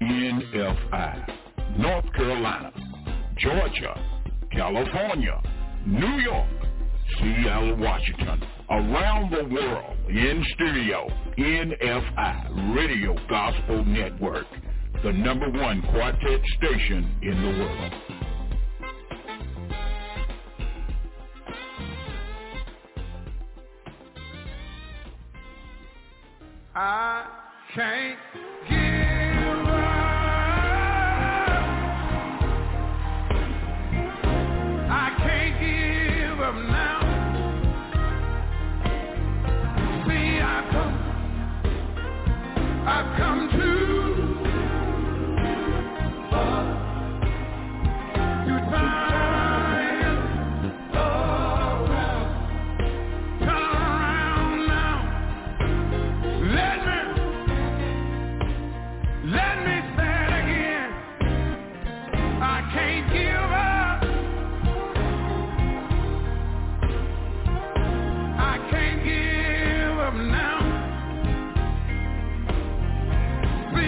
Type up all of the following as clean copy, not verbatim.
NFI, North Carolina, Georgia, California, New York, Seattle, Washington, around the world, in stereo, NFI, Radio Gospel Network, the #1 quartet station in the world. I can't give up. I can't give up now. See, I've come to now.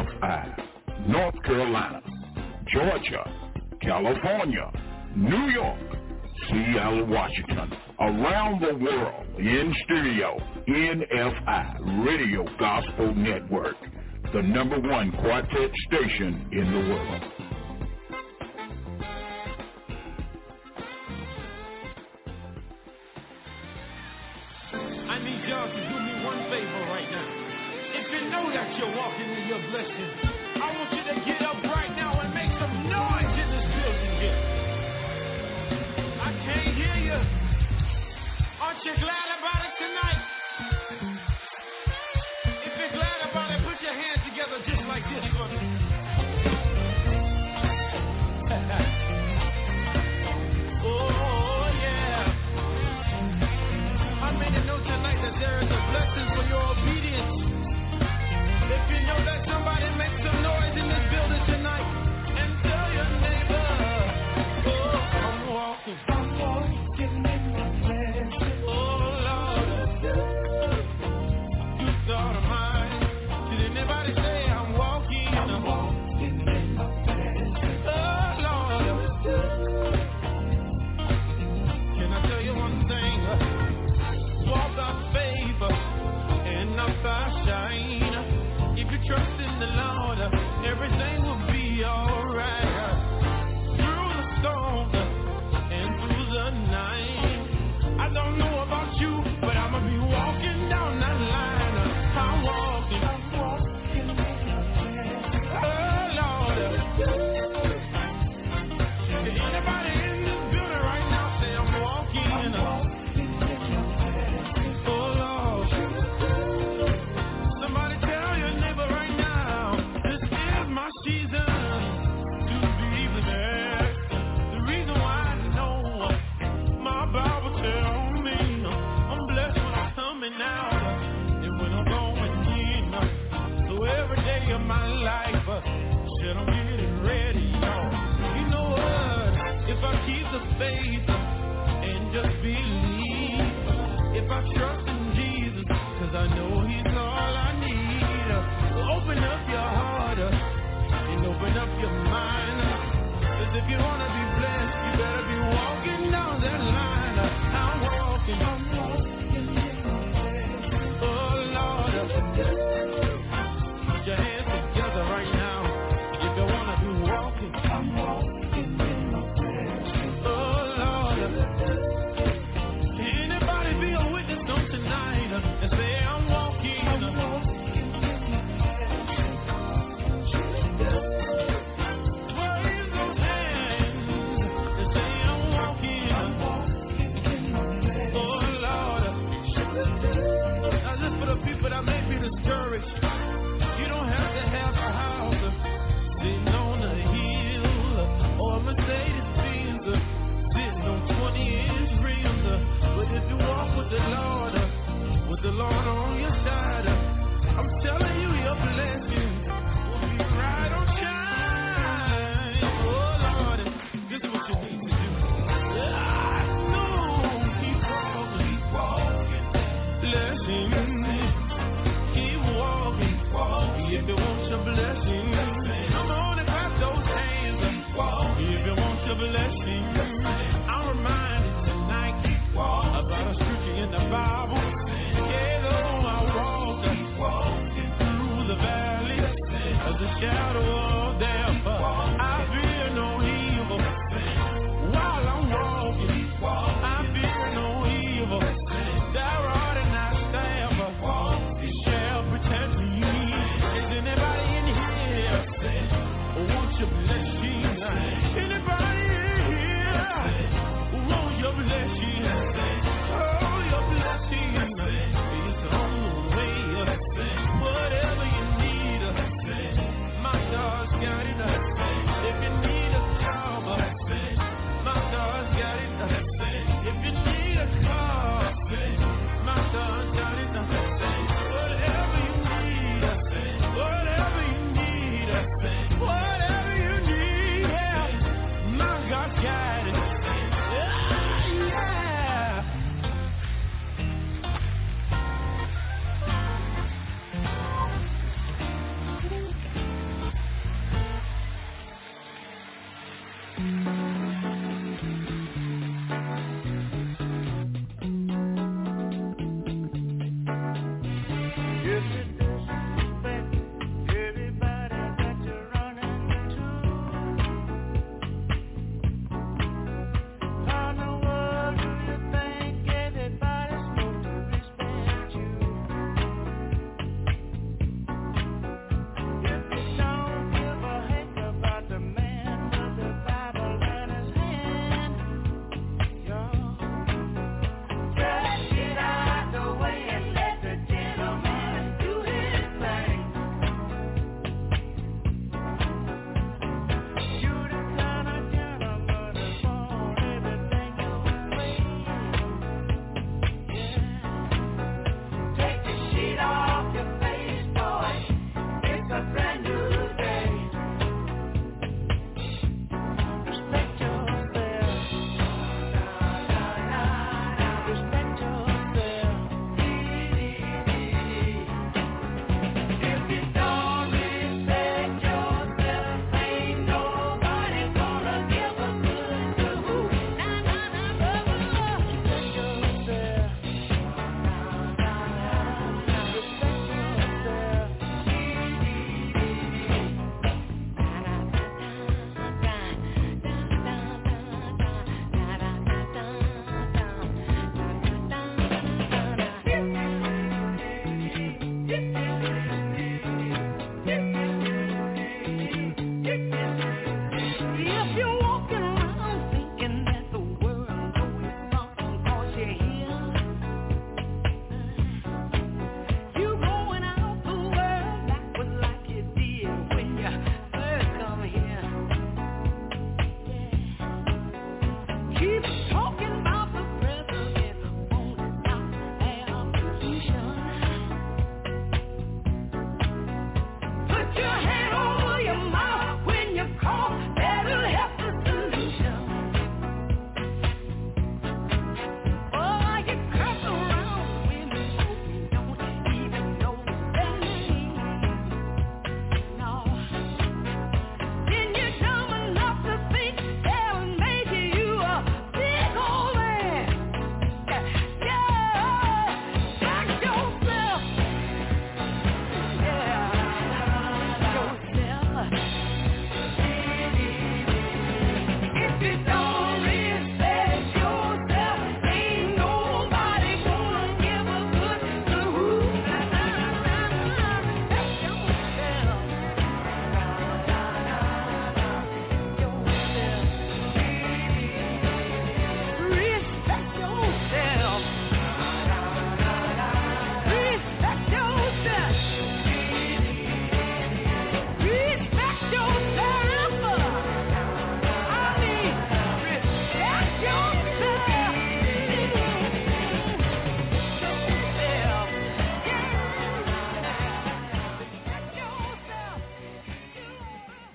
NFI, North Carolina, Georgia, California, New York, Seattle, Washington, around the world, in stereo, NFI, Radio Gospel Network, the #1 quartet station in the world. I need y'all to do me one favor right now. If you know that you're walking in your blessing, I want you to get up right now and make some noise in this building here. I can't hear you. Aren't you glad about it tonight? If you're glad about it, put your hands together just like this for me. Oh, yeah. How many know tonight that there is a blessing for your obedience? If you know that, somebody make some noise in this building tonight and tell your neighbor, oh, I'm walking in my blessing. Oh, Lord, you thought of mine. Did anybody say I'm walking in my blessing? Oh, Lord, can I tell you one thing? Walk by faith and not by shine. If you trust in the Lord, everything will be alright. Through the storm and through the night. I don't know about you, but I'ma be walking down that line. I'm walking. Oh, Lord. Is anybody in this building right now say I'm walking? Oh, Lord. Somebody tell your neighbor right now, this is my season to be blessed. The reason why I know my Bible tells me I'm blessed when I'm coming out and when I'm going in. So every day of my life, shit, I'm getting ready, y'all. You know what? If I keep the faith and just believe, if I trust in Jesus, 'cause I know He's all I need. Open up your heart and open up your mind. 'Cause if you wanna be blessed, you better be walking down that line. I'm walking. Oh, Lord. Put your hands together right now. If you wanna be walking. I'm walking in my blessing. Oh, Lord. Anybody be a witness on tonight and say I'm walking. Raise those hands and say I'm walking. Oh, Lord. Now just for the people that may be discouraged, you don't have to have a house sitting on a hill or a Mercedes-Benz sitting on 20-inch rims. But if you walk with the Lord on your side, I'm telling you, your blessing will be right on time. Oh, Lord, this is what you need to do. I know, keep walking, blessing. Keep walking, if you want your blessing. Come on and clap those hands, if you want your blessing. I'm reminded tonight about a scripture in the Bible. Yeah, though I walk through the valley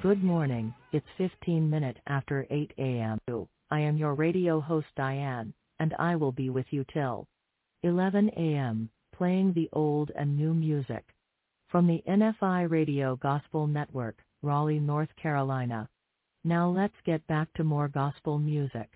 Good morning, it's 15 minutes after 8 a.m. I am your radio host Diane, and I will be with you till 11 a.m., playing the old and new music from the NFI Radio Gospel Network, Raleigh, North Carolina. Now let's get back to more gospel music.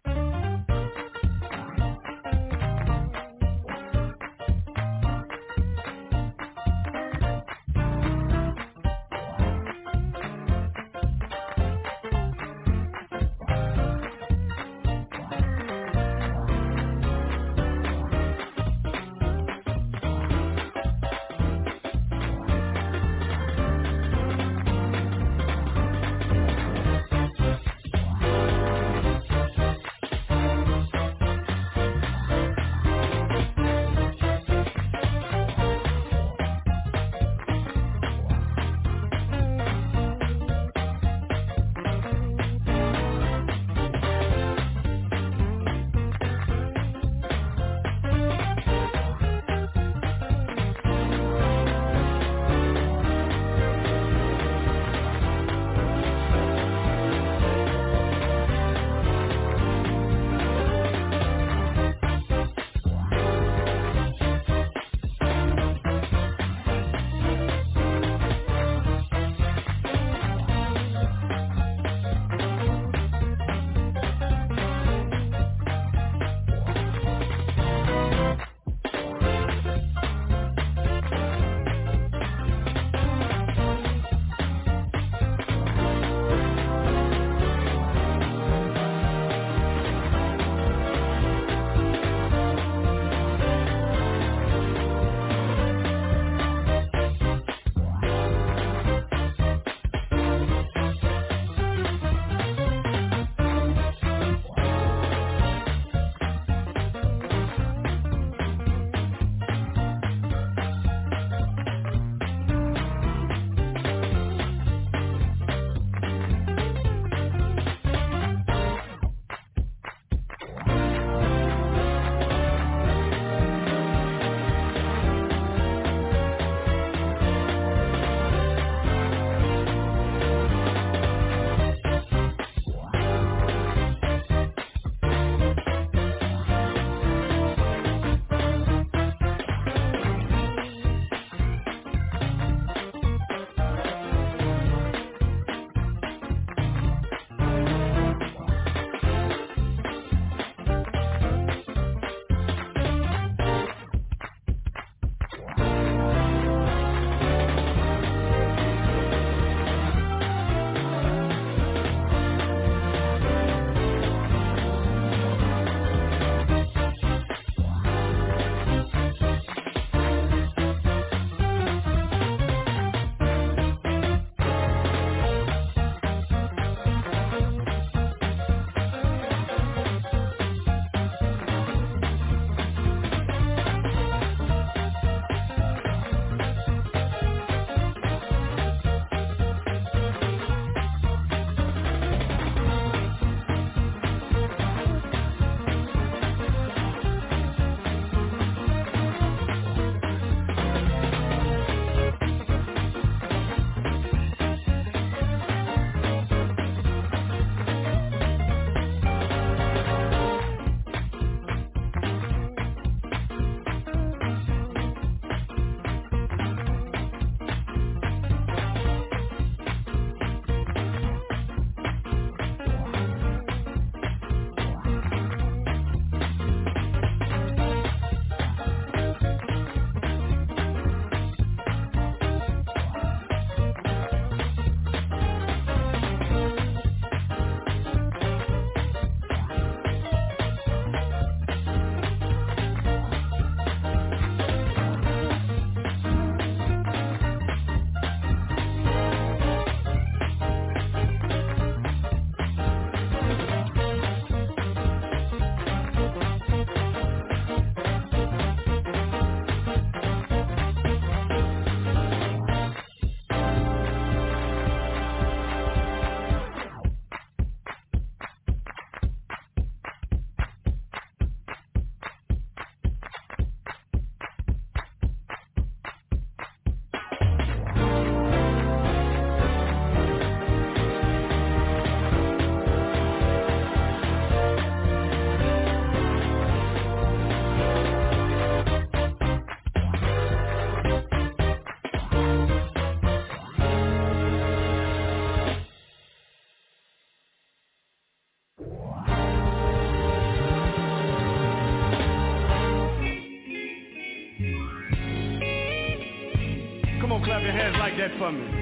Come on, clap your hands like that for me.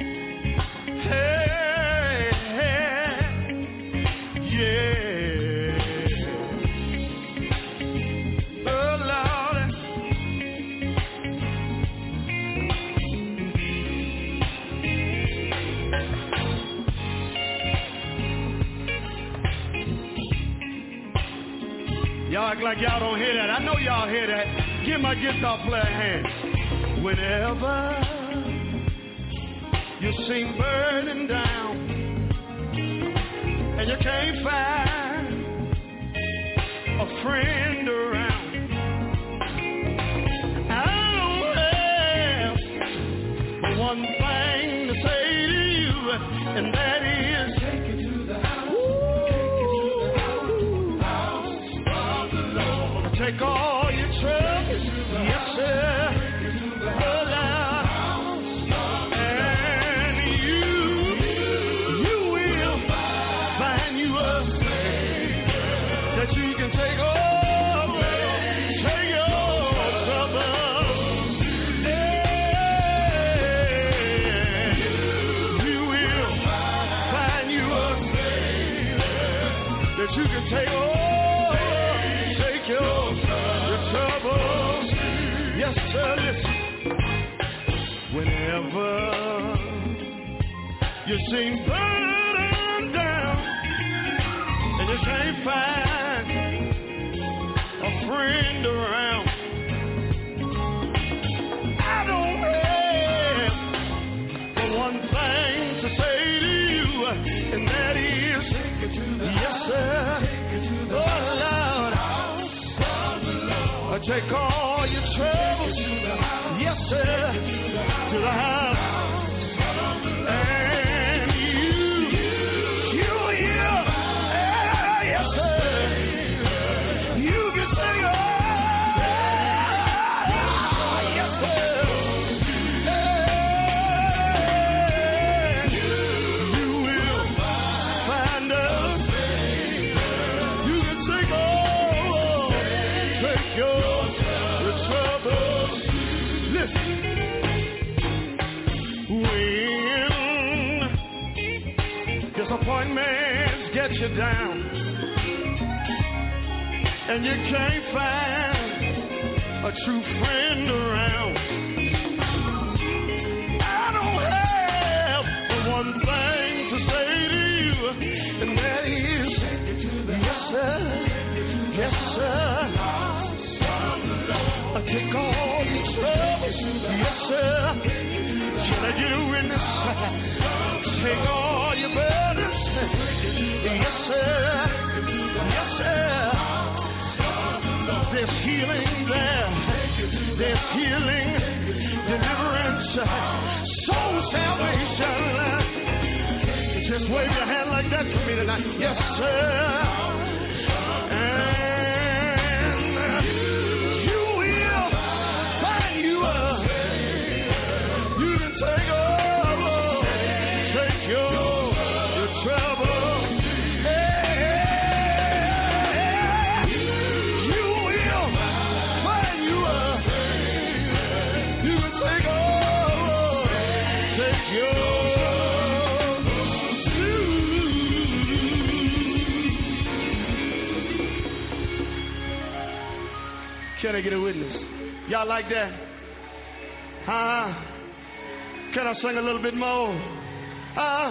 Hey, yeah. Oh, Lord. Y'all act like y'all don't hear that. I know y'all hear that. Give my guitar player a hand. Whenever you seem burning down and you can't find a friend around, I don't have one thing to say to you, and that is take it to the house. Take all your troubles, yes sir. You seem burdened down and you can't find a friend around. I don't have but one thing to say to you, and that is, yes sir, oh Lord, take all your troubles, yes sir, to the house. Disappointments get you down and you can't find a true friend around. I don't have one thing to say to you, and that is, yes sir, yes sir. I take all your troubles, yes sir. Can I get a witness? Take all your burdens, yes sir, yes sir. There's healing there, there's healing, deliverance, soul salvation. Just wave your hand like that for me tonight, yes sir. And you will find you a, you can take your trouble. Hey, you will find you a, you can take your Can I get a witness? Y'all like that? Huh? Can I sing a little bit more? Huh?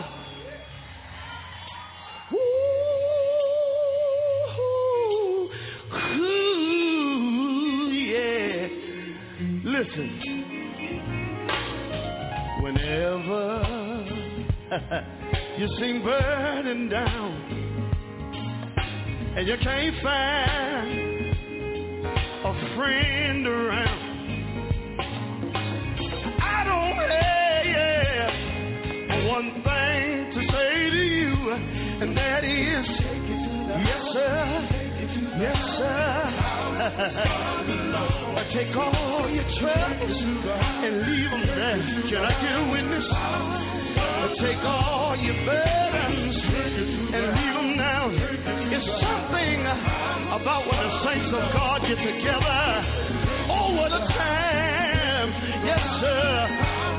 Ooh, yeah. Listen. Whenever you seem burdened down and you can't find a friend around, I don't have one thing to say to you, and that is, yes sir, yes sir. Take all your troubles and leave them there. Can I get a witness? Take all your burdens and leave them now. It's something about when the saints of God get together. Oh, what a time, yes sir,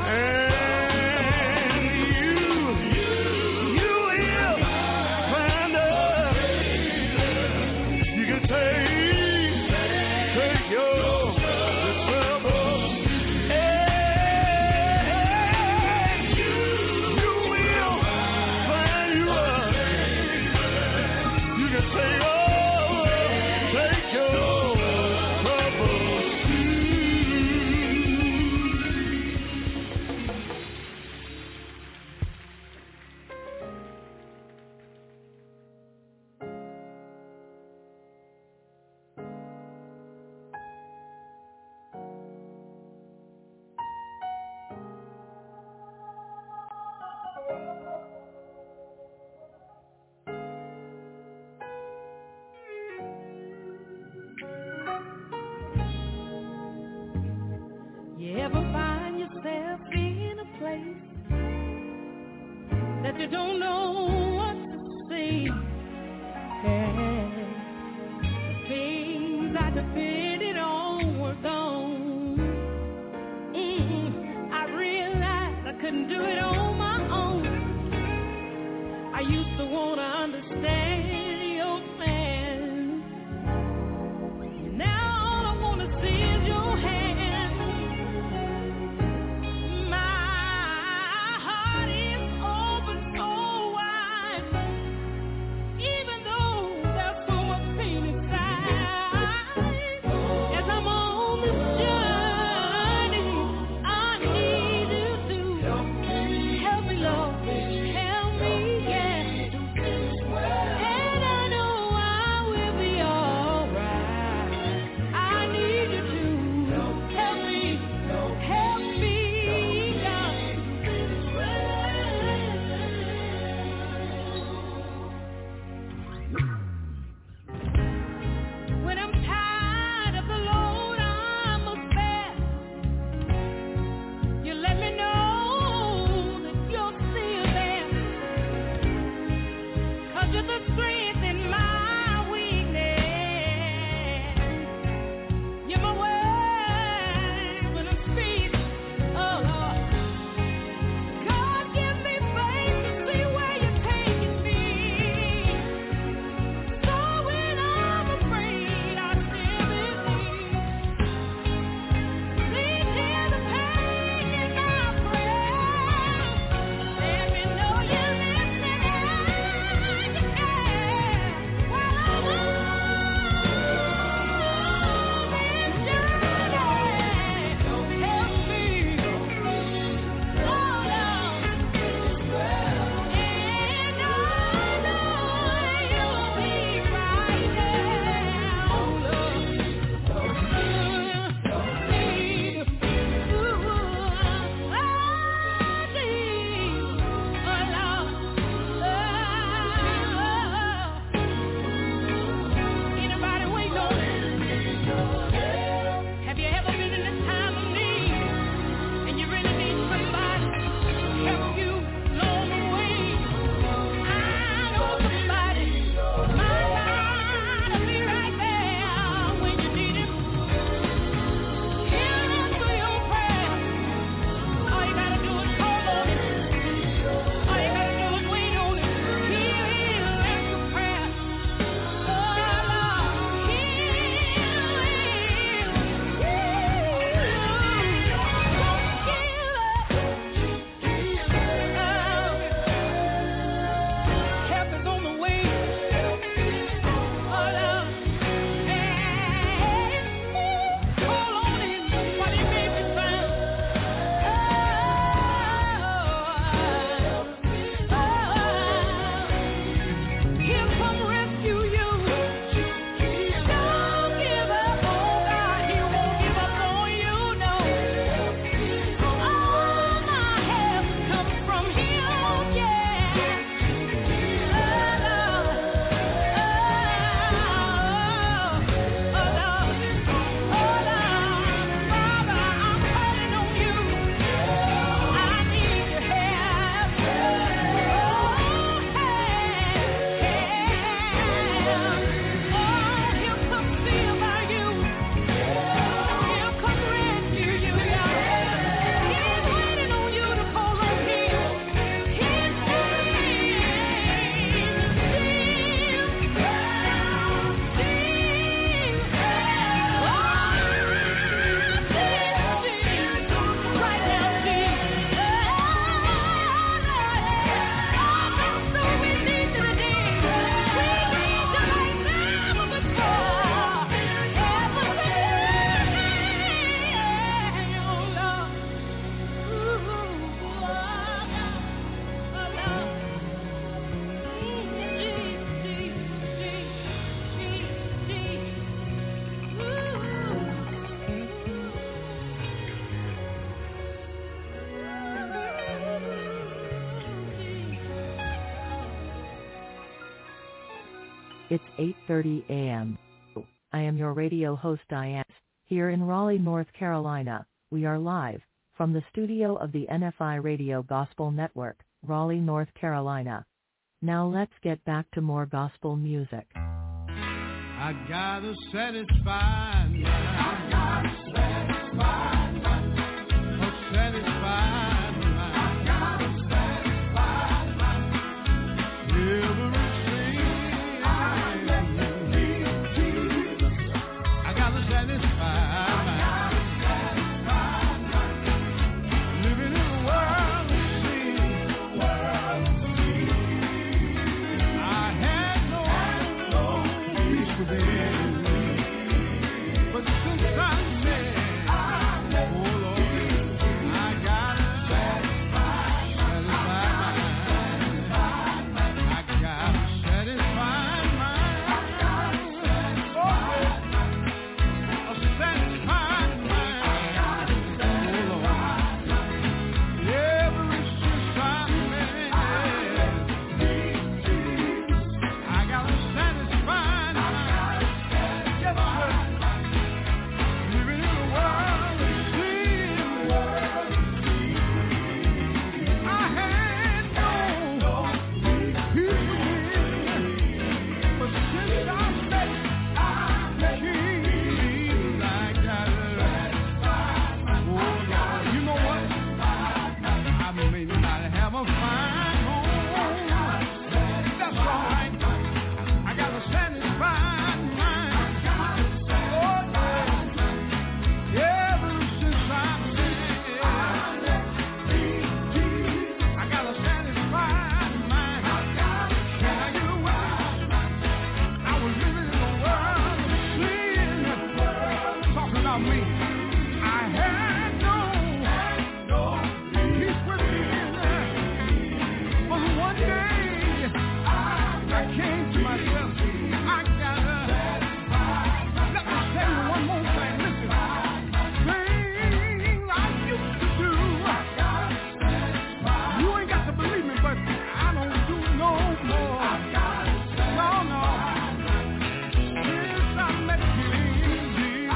You ever find yourself in a place that you don't know what to say? The things I depended on were gone. I realized I couldn't do it on my own. I used to want to understand your plan. Now all I want to see is your hand. My heart is open so wide, even though there's so much pain inside. As I'm on this journey, I need you to help me, Lord. Help me, yeah. And I know I will be alright. I need you to help me, God. When I'm tired of the load I must bear, you let me know that you're still there. 'Cause you're the strength in my weakness. You're my words when I speak. Oh Lord, God, give me faith to see where you're taking me. So when I'm afraid, I still believe. Please hear the pain in my prayer. Let me know you're listening and you care. While I'm on this journey, help me. Oh Lord, and I know you'll be right there. Oh Lord, anybody waiting on it? Have you ever been in a time of need and you really need somebody to help you along the way? I know somebody might be right there when you need him. He'll answer your prayer. All you gotta do is call on him. All you gotta do is wait on him. He'll answer prayer. Oh Lord, help is on the way. Oh Lord, call on him while he may be found. He'll come rescue you. Don't give up on God. He won't give up on you, no. All my help comes from him, yeah. Father, I'm calling on you. I need your help. He'll come see about you. He'll come rescue you, y'all. He's waiting on you to call on him. His It's 8:30 a.m. I am your radio host Diane, here in Raleigh, North Carolina, We are live from the studio of the NFI Radio Gospel Network, Raleigh, North Carolina. Now let's get back to more gospel music. I gotta satisfy my I gotta satisfy my satisfy my I gotta satisfy my everything. I gotta satisfy my living in the world of sin. I had no peace within, but since I met, oh Lord, I gotta satisfy my I gotta satisfy my a satisfied mind, oh Lord, ever since I met, I gotta satisfy my yes, sir. Living in the world of sin, I had no peace within, but since I met Jesus, I gotta, oh Lord, you know what? I may not have a fine home, that's all right. I gotta satisfy mine, oh Lord, ever since I met, I gotta satisfy mine. Can I get a witness? I was living in the world of sin, talking about me. I had no peace within, but one day I came to myself. I gotta, let me tell you one more thing. Listen, things I used to do, you ain't got to believe me, but I don't do no more. No. Since I met Jesus,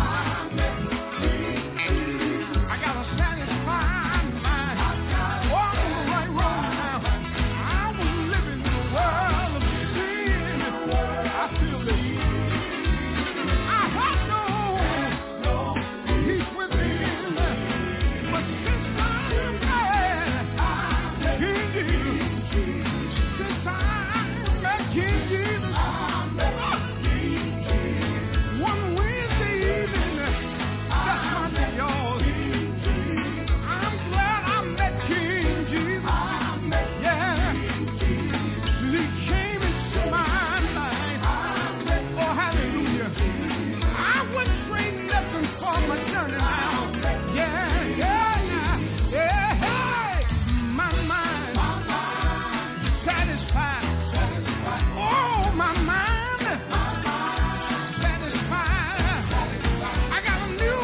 I gotta satisfy my walk on the right road now. I was living in the world of sin. I feel it. I had no peace within, but since I met King Jesus, since I met King Jesus, one Wednesday evening, that's my day, y'all. I'm glad I met King Jesus. Yeah, he came into my life. Oh, hallelujah. I would trade nothing for my journey now. Yeah. Hey, my mind satisfied. Oh, my mind satisfied. I got a new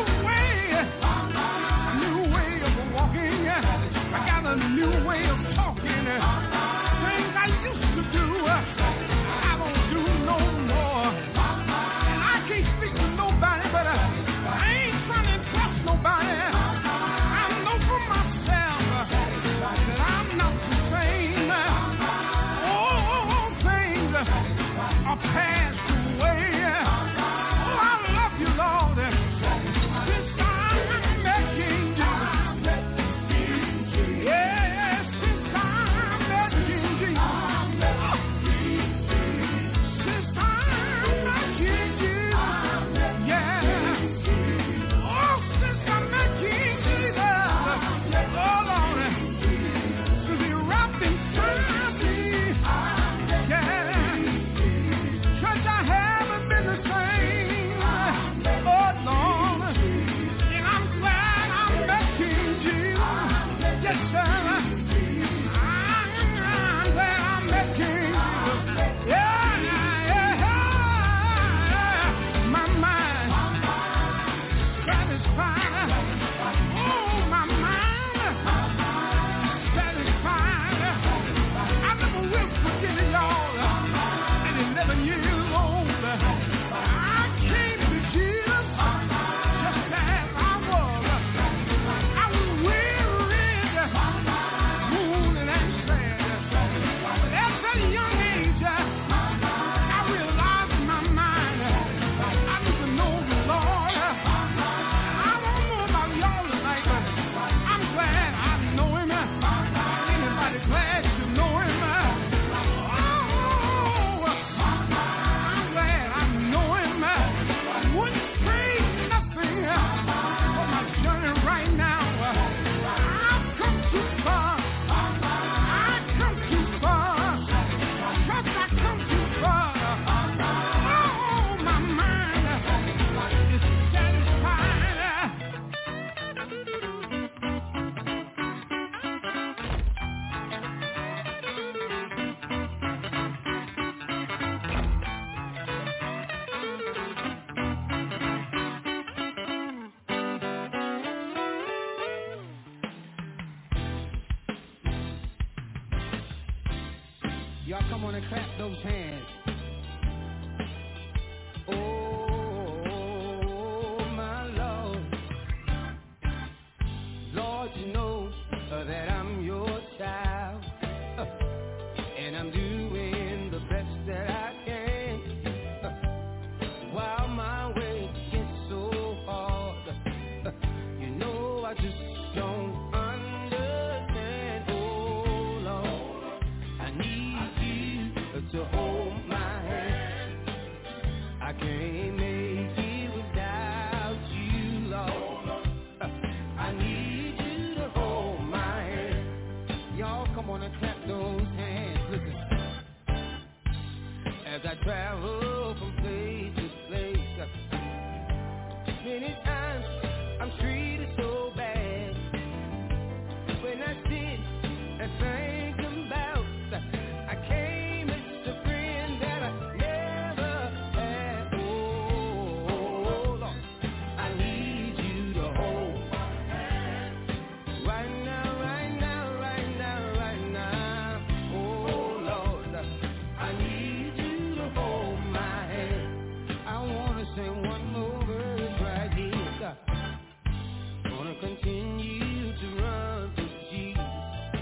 way of walking. I got a new way of talking. Things I used to do, I don't do no more. And I can't speak to nobody, but I ain't trying to impress nobody. I know for myself that I'm not the same. All things are passed away. Oh, I love you, Lord. Since I met King Jesus, yeah, since I Y'all come on and clap those hands. Oh, my Lord. Lord, you know that I'm your child. And I'm doing the best that I can. While my way gets so hard, you know I just don't understand. Oh, Lord, I need you to hold my hand. I can't make it without you, Lord. I need you to hold my hand. Y'all come on and clap those hands. Listen. As I travel from place to place, many times I'm treated so bad. When I sit and think about, I came as a friend that I never had. Oh, Lord, I need you to hold my hand. Right now, right now, right now, right now. Oh, Lord, I need you to hold my hand. I want to say one more verse right here. Gonna continue to run to Jesus,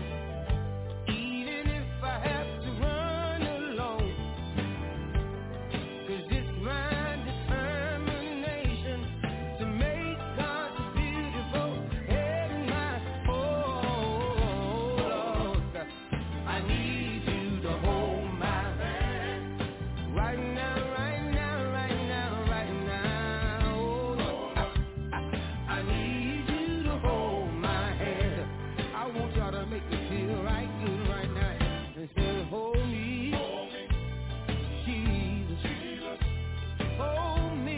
even if I have to run alone. 'Cause it's my determination to make God beautiful in my whole Lord. I need you to hold my hand. Right now, right now, right now, right now. Oh, Lord, I need you to hold my hand. I want y'all to make me feel right good right now. And say, hold me, Jesus. Hold me,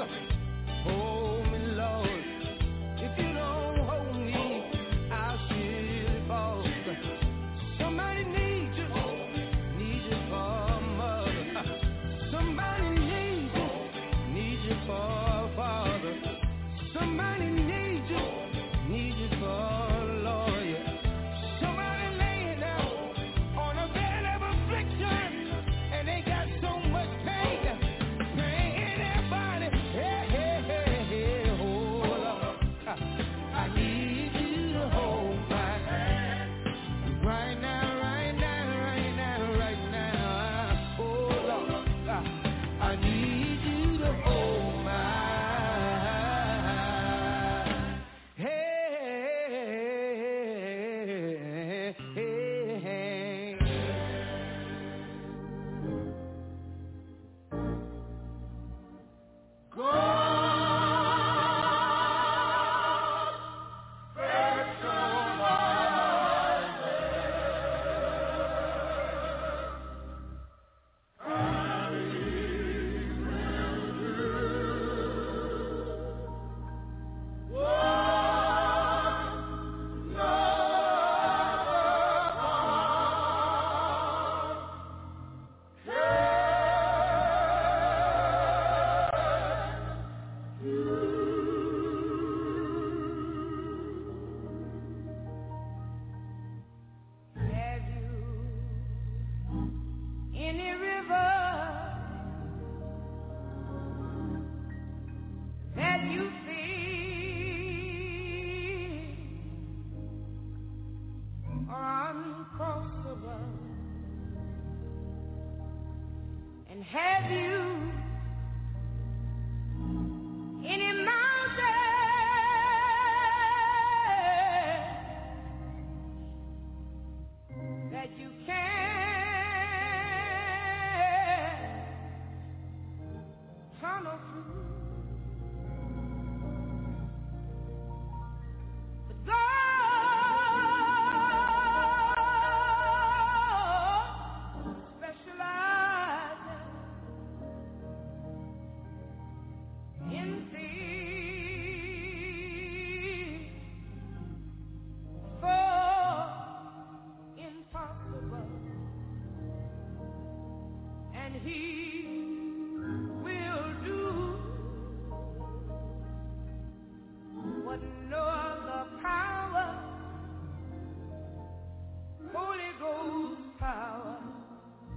Lord. If you don't hold me, I'll surely fall. Somebody needs you for mother. Somebody needs you for father. Somebody needs you for lawyer. Somebody laying down on a bed of affliction, and they got so much pain in their body. Hey, hey, hey, hey, oh Lord, I need you to hold my hand. Right now, right now, right now, right now. Oh Lord, I need you to hold my hand. Hey, hey, hey. Have you any river that you feel uncrossable? And have you any mountain that you can't tunnel through? But God specializes in things so impossible, and He will do what no other power, Holy Ghost power,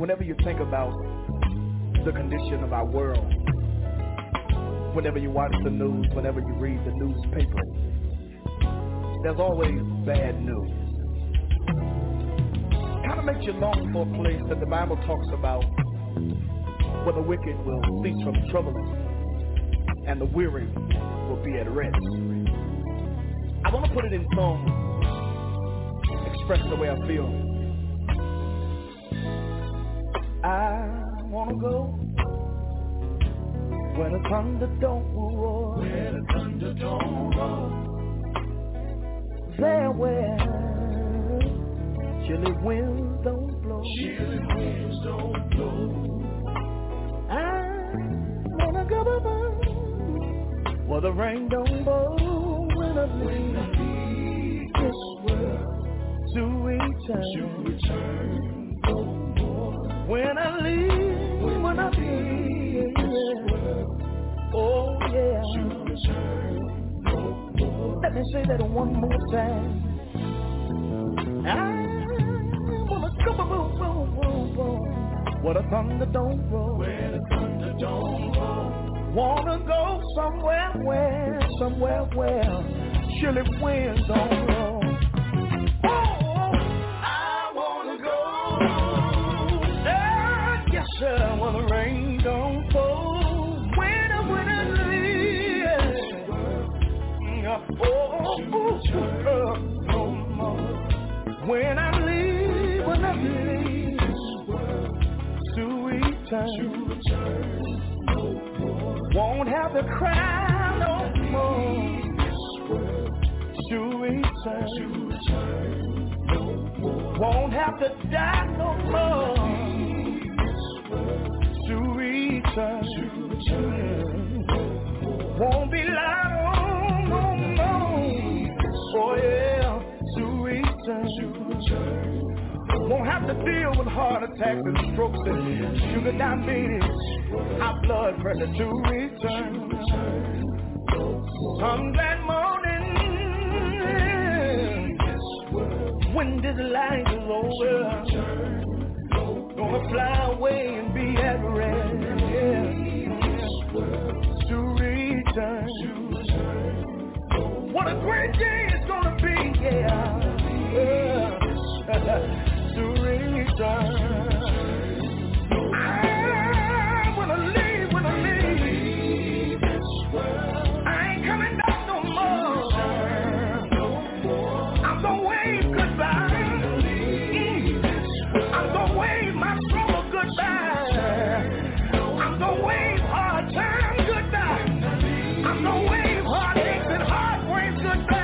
Whenever you think about the condition of our world, whenever you watch the news, whenever you read the newspaper, there's always bad news. It kind of makes you long for a place that the Bible talks about where the wicked will cease from troubling and the weary will be at rest. I want to put it in song, express the way I feel. I want to go where the thunder don't roar, where the thunder don't roar, there where chilly winds don't blow, chilly winds don't blow. I wanna go where the rain don't blow, when I leave this world to return no more. When I leave this world, oh yeah, to return no more. Let me say that one more time. I wanna go where the thunder don't roll, where the thunder don't roll. Wanna go somewhere where chilly winds don't blow. Oh, I wanna go, yes sir, where the rain don't fall, when I leave, when I leave to return. Won't have to cry no more to return. Won't have to die no more to return. Won't be lied on no more. Oh yeah, to return. Won't have to deal with heart attacks and strokes and sugar diabetes, high blood pressure to return. Come that morning, when this life is over, gonna fly away and be at rest, to return. What a great day it's gonna be, yeah. To return. I wanna leave this world. I ain't coming back no more. I'm gonna wave goodbye. I'm gonna wave my trouble goodbye. I'm gonna wave hard times goodbye. I'm gonna wave heartaches and heartbreaks goodbye.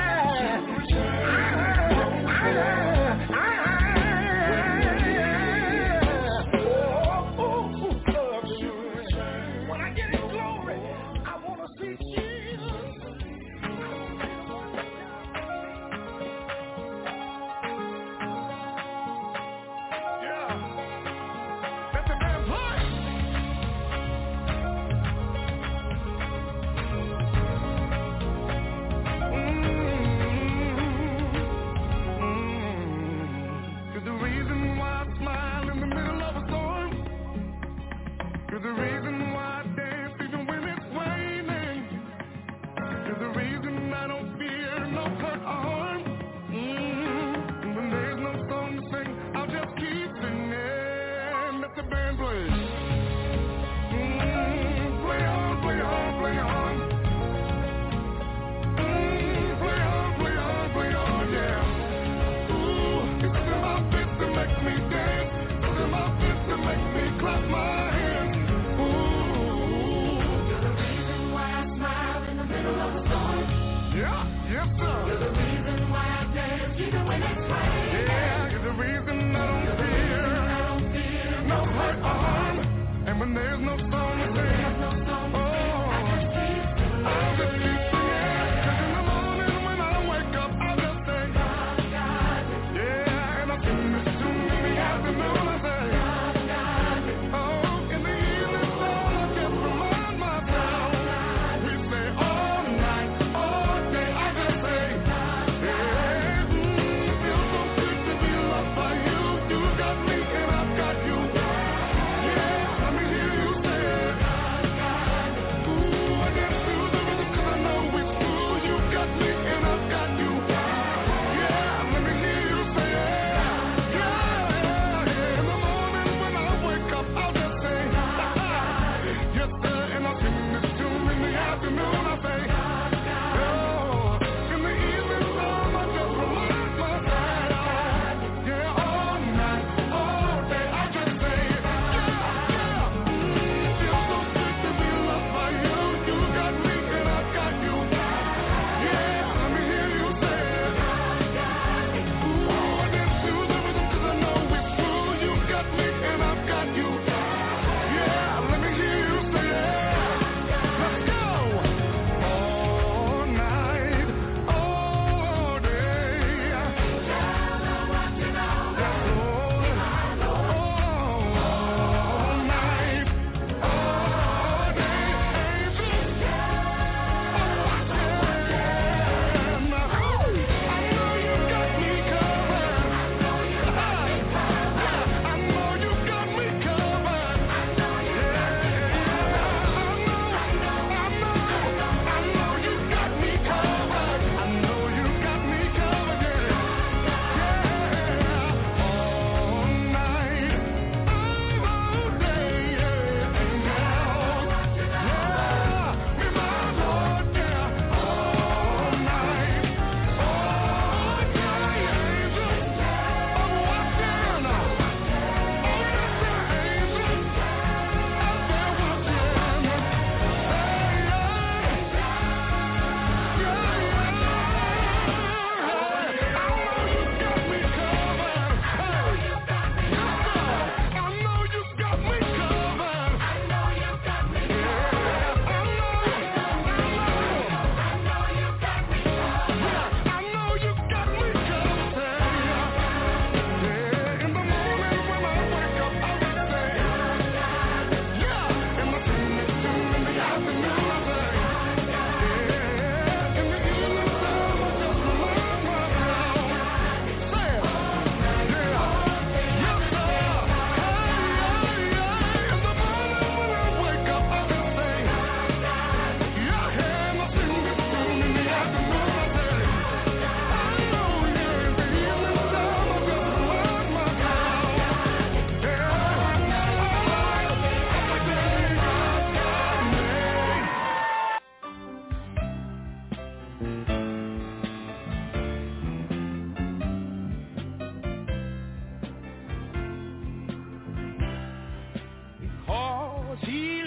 Because he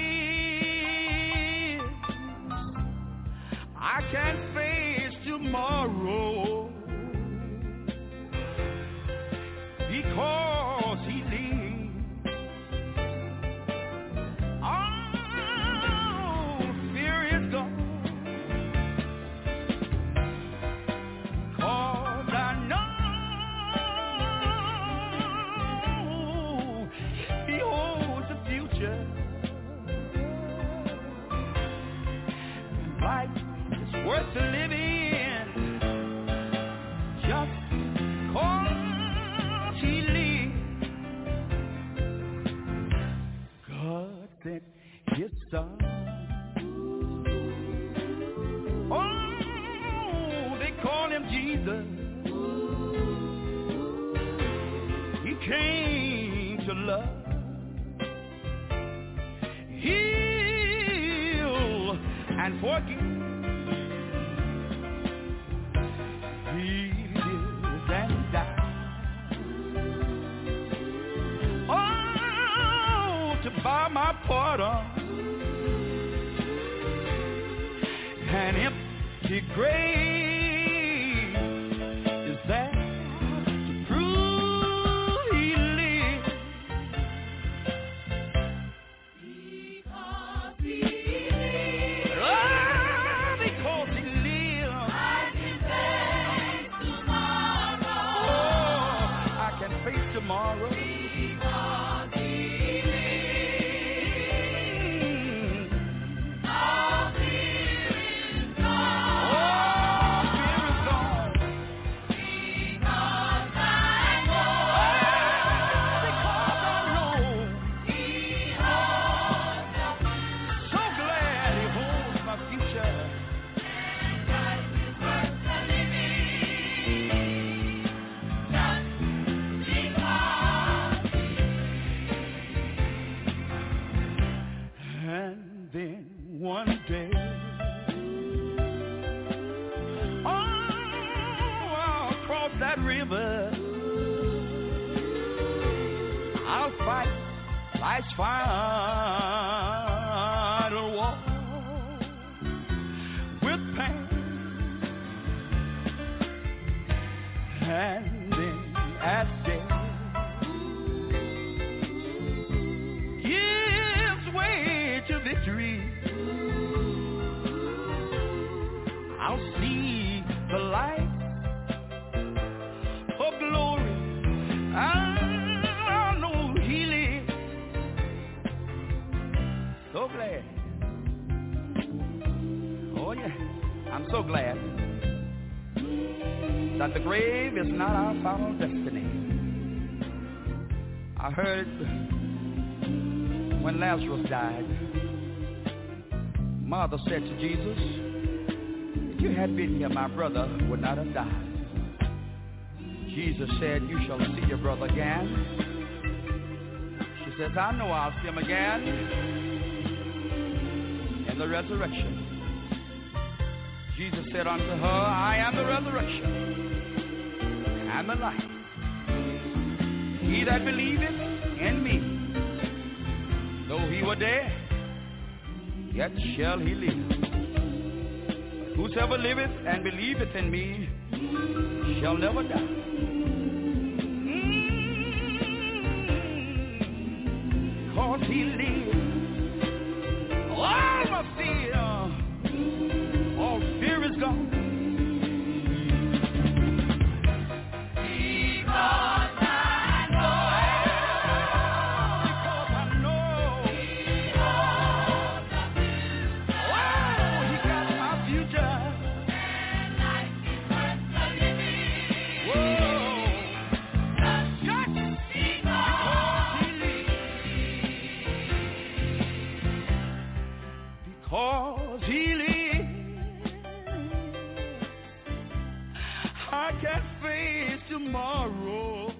lives, I can face tomorrow. Because he lives, all fear is gone. Because I know he holds the future. Life is worth the living just because he lives. God sent his son. Oh, they call him Jesus. He came to love, heal, and forgive. He lives and died, oh, to buy my pardon. An empty grave is there to prove he lives. Because he lives. Oh, because he lives. I can face tomorrow. Oh, I can face tomorrow. Because he lives. All fear is gone. All fear is gone. Because I know. Because I know. He holds the future. So glad he holds my future. And life is worth the living just because he lives. And then one day, oh, I'll cross that river. I'll fight life's final war with pain. And then at death gives way to victory, I'll see the light of glory. I know he lives. So glad. Oh yeah, I'm so glad that the grave is not our final destiny. I heard when Lazarus died, Martha said to Jesus, if you had been here, my brother would not have died. Jesus said, you shall see your brother again. She says, I know I'll see him again in the resurrection. Jesus said unto her, I am the resurrection and the life. He that believeth in me, though he were dead, yet shall he live. Whosoever liveth and believeth in me shall never die. Cause he lives. All my fear, all fear is gone. Because I know. Because I know. Oh, he got my future. And life is worth the living. Whoa. Just because he lives. Because he lives, I can face tomorrow.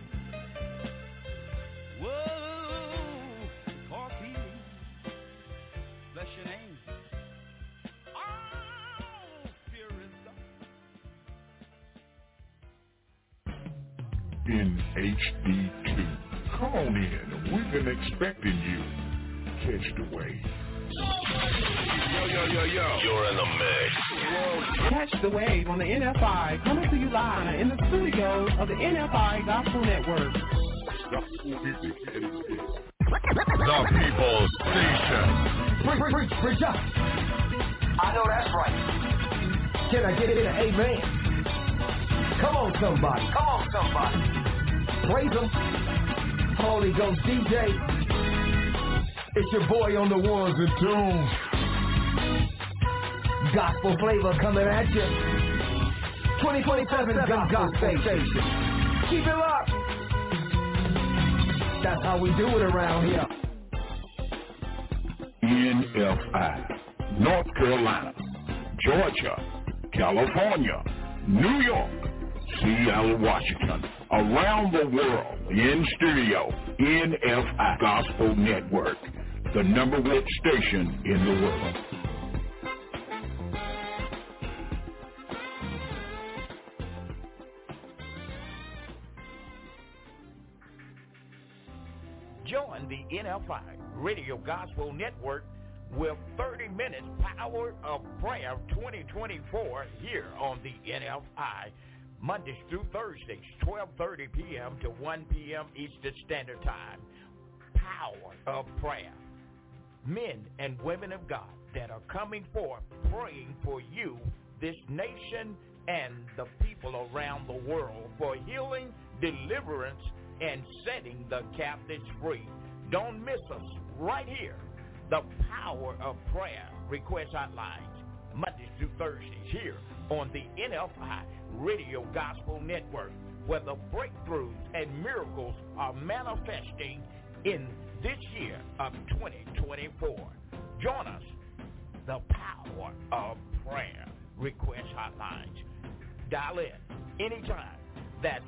Whoa, because he lives. Bless your name. Oh, in HD2. Come on in. We've been expecting you. Catch the wave. Yo. You're in the mix. Catch the wave on the NFI, coming to you live in the studios of the NFI Gospel Network. The People's Station. Preach up. I know that's right. Can I get an amen? Come on, somebody. Praise him. Holy Ghost DJ. It's your boy on the ones and twos. Gospel flavor coming at you. 2027 Gospel Station. Keep it locked. That's how we do it around here. NFI, North Carolina, Georgia, California, New York, Seattle, Washington, around the world, in stereo, NFI Gospel Network, the number one station in the world. Join the NFI Radio Gospel Network with 30 minutes Power of Prayer 2024 here on the NFI, Mondays through Thursdays, 12:30 p.m. to 1 p.m. Eastern Standard Time. Power of Prayer. Men and women of God that are coming forth praying for you, this nation, and the people around the world for healing, deliverance, and setting the captives free. Don't miss us right here. The Power of Prayer request hotlines, Mondays through Thursdays here on the NFI Radio Gospel Network, where the breakthroughs and miracles are manifesting in this year of 2024. Join us, the Power of Prayer request hotlines. Dial in anytime. That's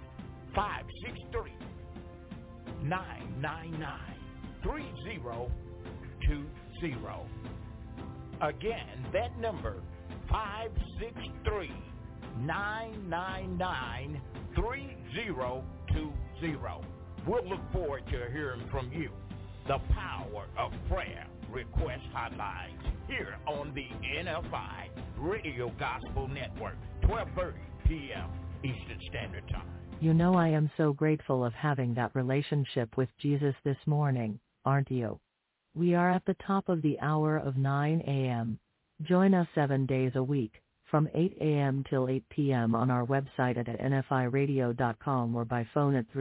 563-999-3020. Again, that number, 563-999-3020. We'll look forward to hearing from you. The Power of Prayer request hotlines here on the NFI Radio Gospel Network, 12:30 p.m. Eastern Standard Time. You know, I am so grateful of having that relationship with Jesus this morning, aren't you? We are at the top of the hour of 9 a.m. Join us 7 days a week, from 8 a.m. till 8 p.m. on our website at nfiradio.com or by phone at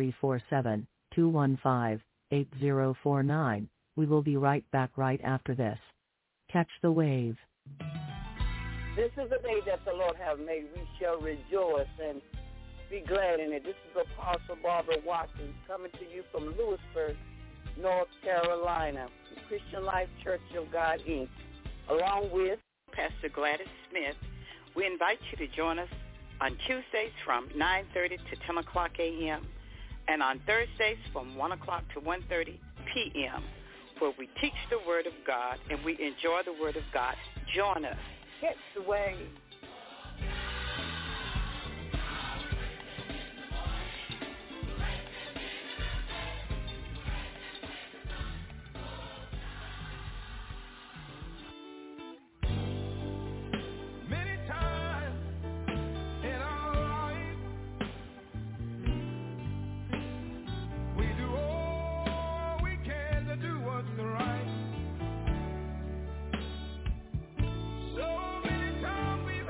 347-215-8049. We will be right back right after this. Catch the wave. This is the day that the Lord has made. We shall rejoice and be glad in it. This is Apostle Barbara Watkins coming to you from Lewisburg, North Carolina, Christian Life Church of God, Inc., along with Pastor Gladys Smith. We invite you to join us on Tuesdays from 9:30 to 10 o'clock a.m. and on Thursdays from 1 o'clock to 1:30 p.m., where we teach the Word of God and we enjoy the Word of God. Join us. Catch the wave. So many times we've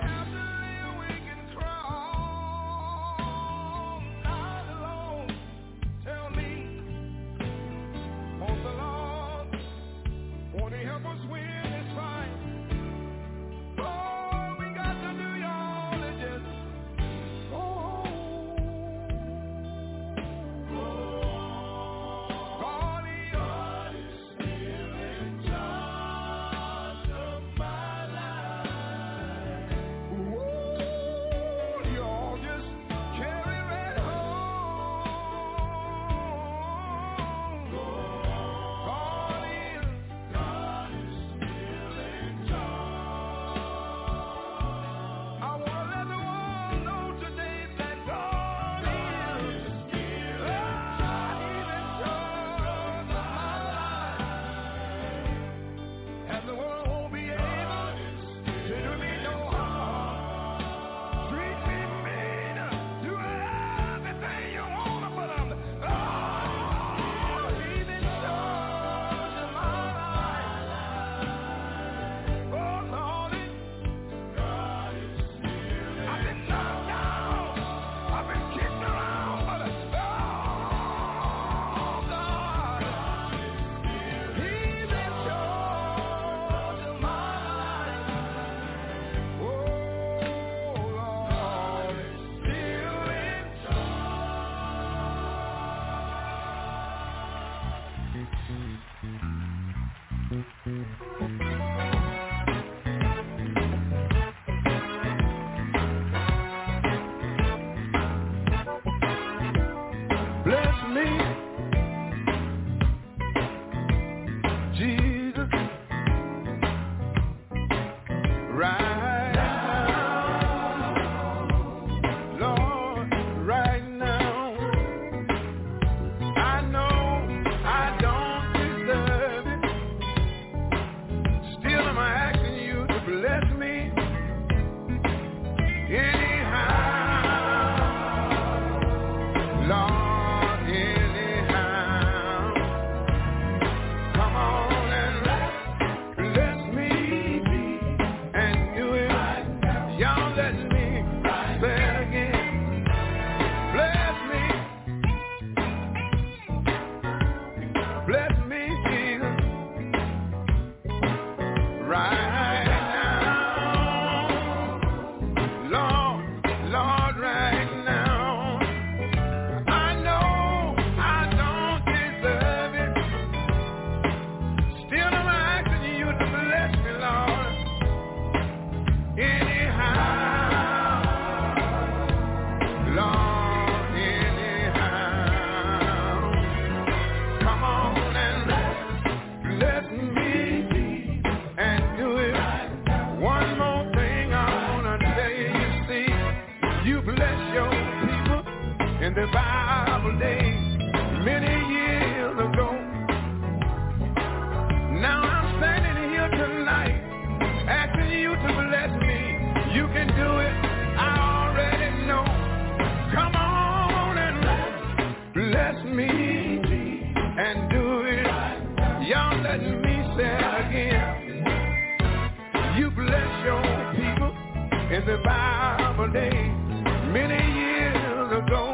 in the Bible days many years ago.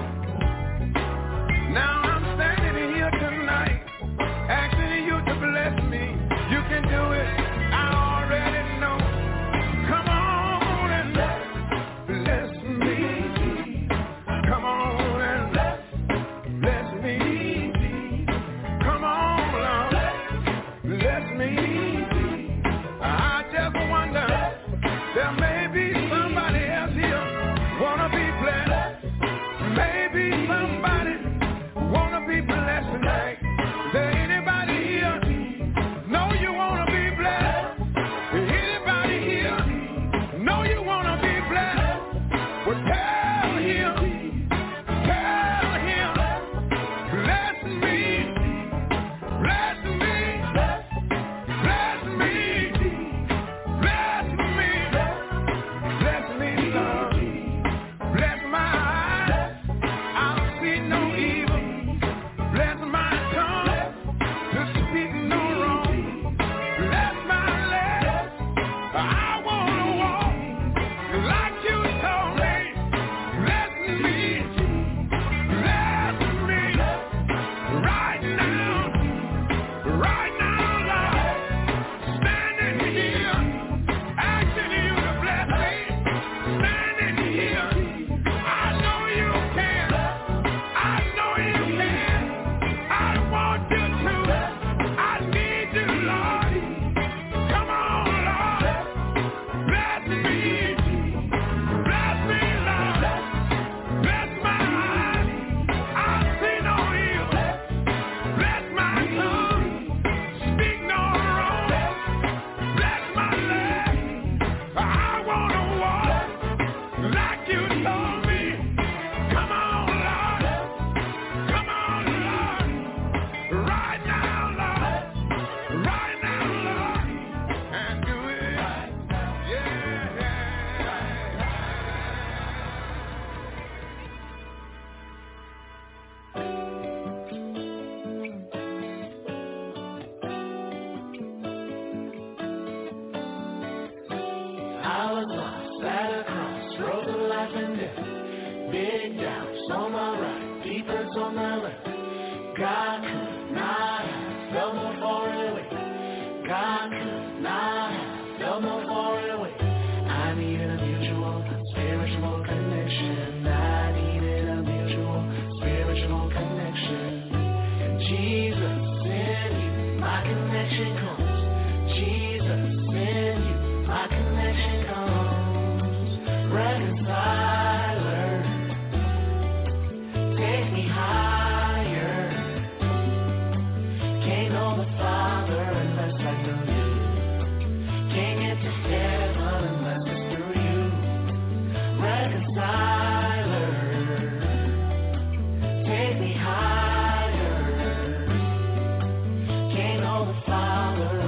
Now I'm standing here tonight asking you to bless me. You can do it, I already know. Come on and bless me. Come on and bless me. Come on, Lord, bless me. I just wonder, there may be somebody else here wanna be blessed. Maybe somebody wanna be blessed tonight. Is there anybody here know you wanna be blessed? Anybody here know you wanna be blessed? Well, tell him, bless me, bless me, bless me, bless me, bless me, Lord. Bless my eyes, I'll see no evil. Bless my tongue, to speak no wrong. Bless my legs, I wanna walk like you told me. Bless me, right now, Lord. Standing here, asking you to bless me. Standing here, I know you can. I know you can. I want you to. I need you, Lord. Come on, Lord. Bless me. Bless me, Lord. Bless my eyes. I see no evil. Bless my tongue. Speak no wrong. Bless my legs. I wanna walk like you told me. Come on, Lord. Come on, Lord. Right now, Lord. Right now, Lord. And do it. Yeah. I was lost at a cross, road of life and death. Big doubts on my right, deep hurts on my left. God could not have felt more far away. God could not have felt more far away. I needed a mutual spiritual connection. I needed a mutual spiritual connection. And Jesus in you, my connection comes. Jesus in you, my connection comes. Reconciler, take me higher. Can't know the Father unless I know you. Can't get to heaven unless it's through you. Reconciler, take me higher. Can't know the Father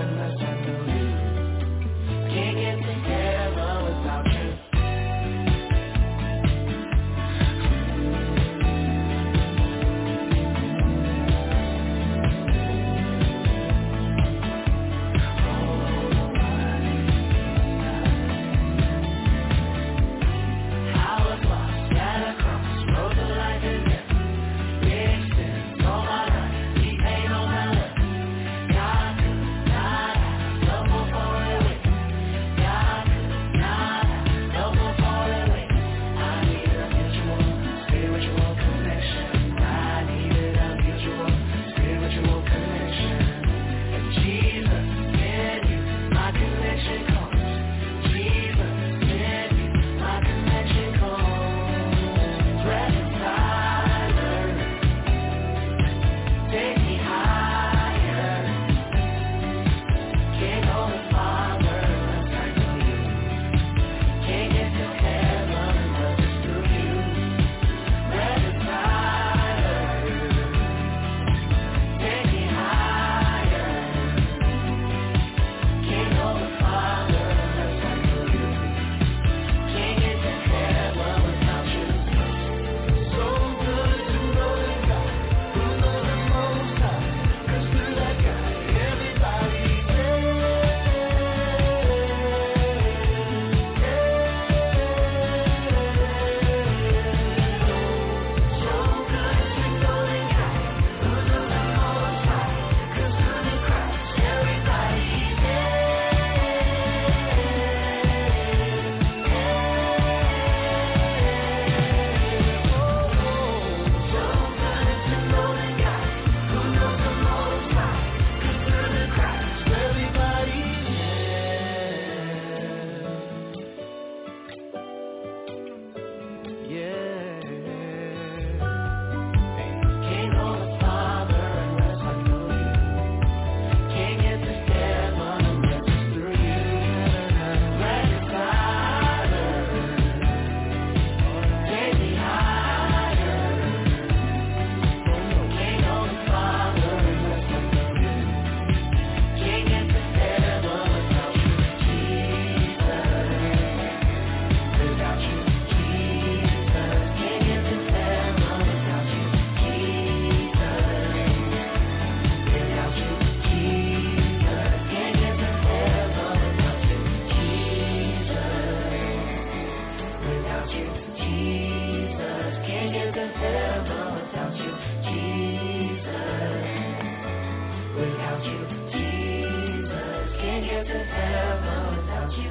without you, Jesus. Can't get to heaven without you, Jesus. Without you, Jesus. Can't get to heaven without you.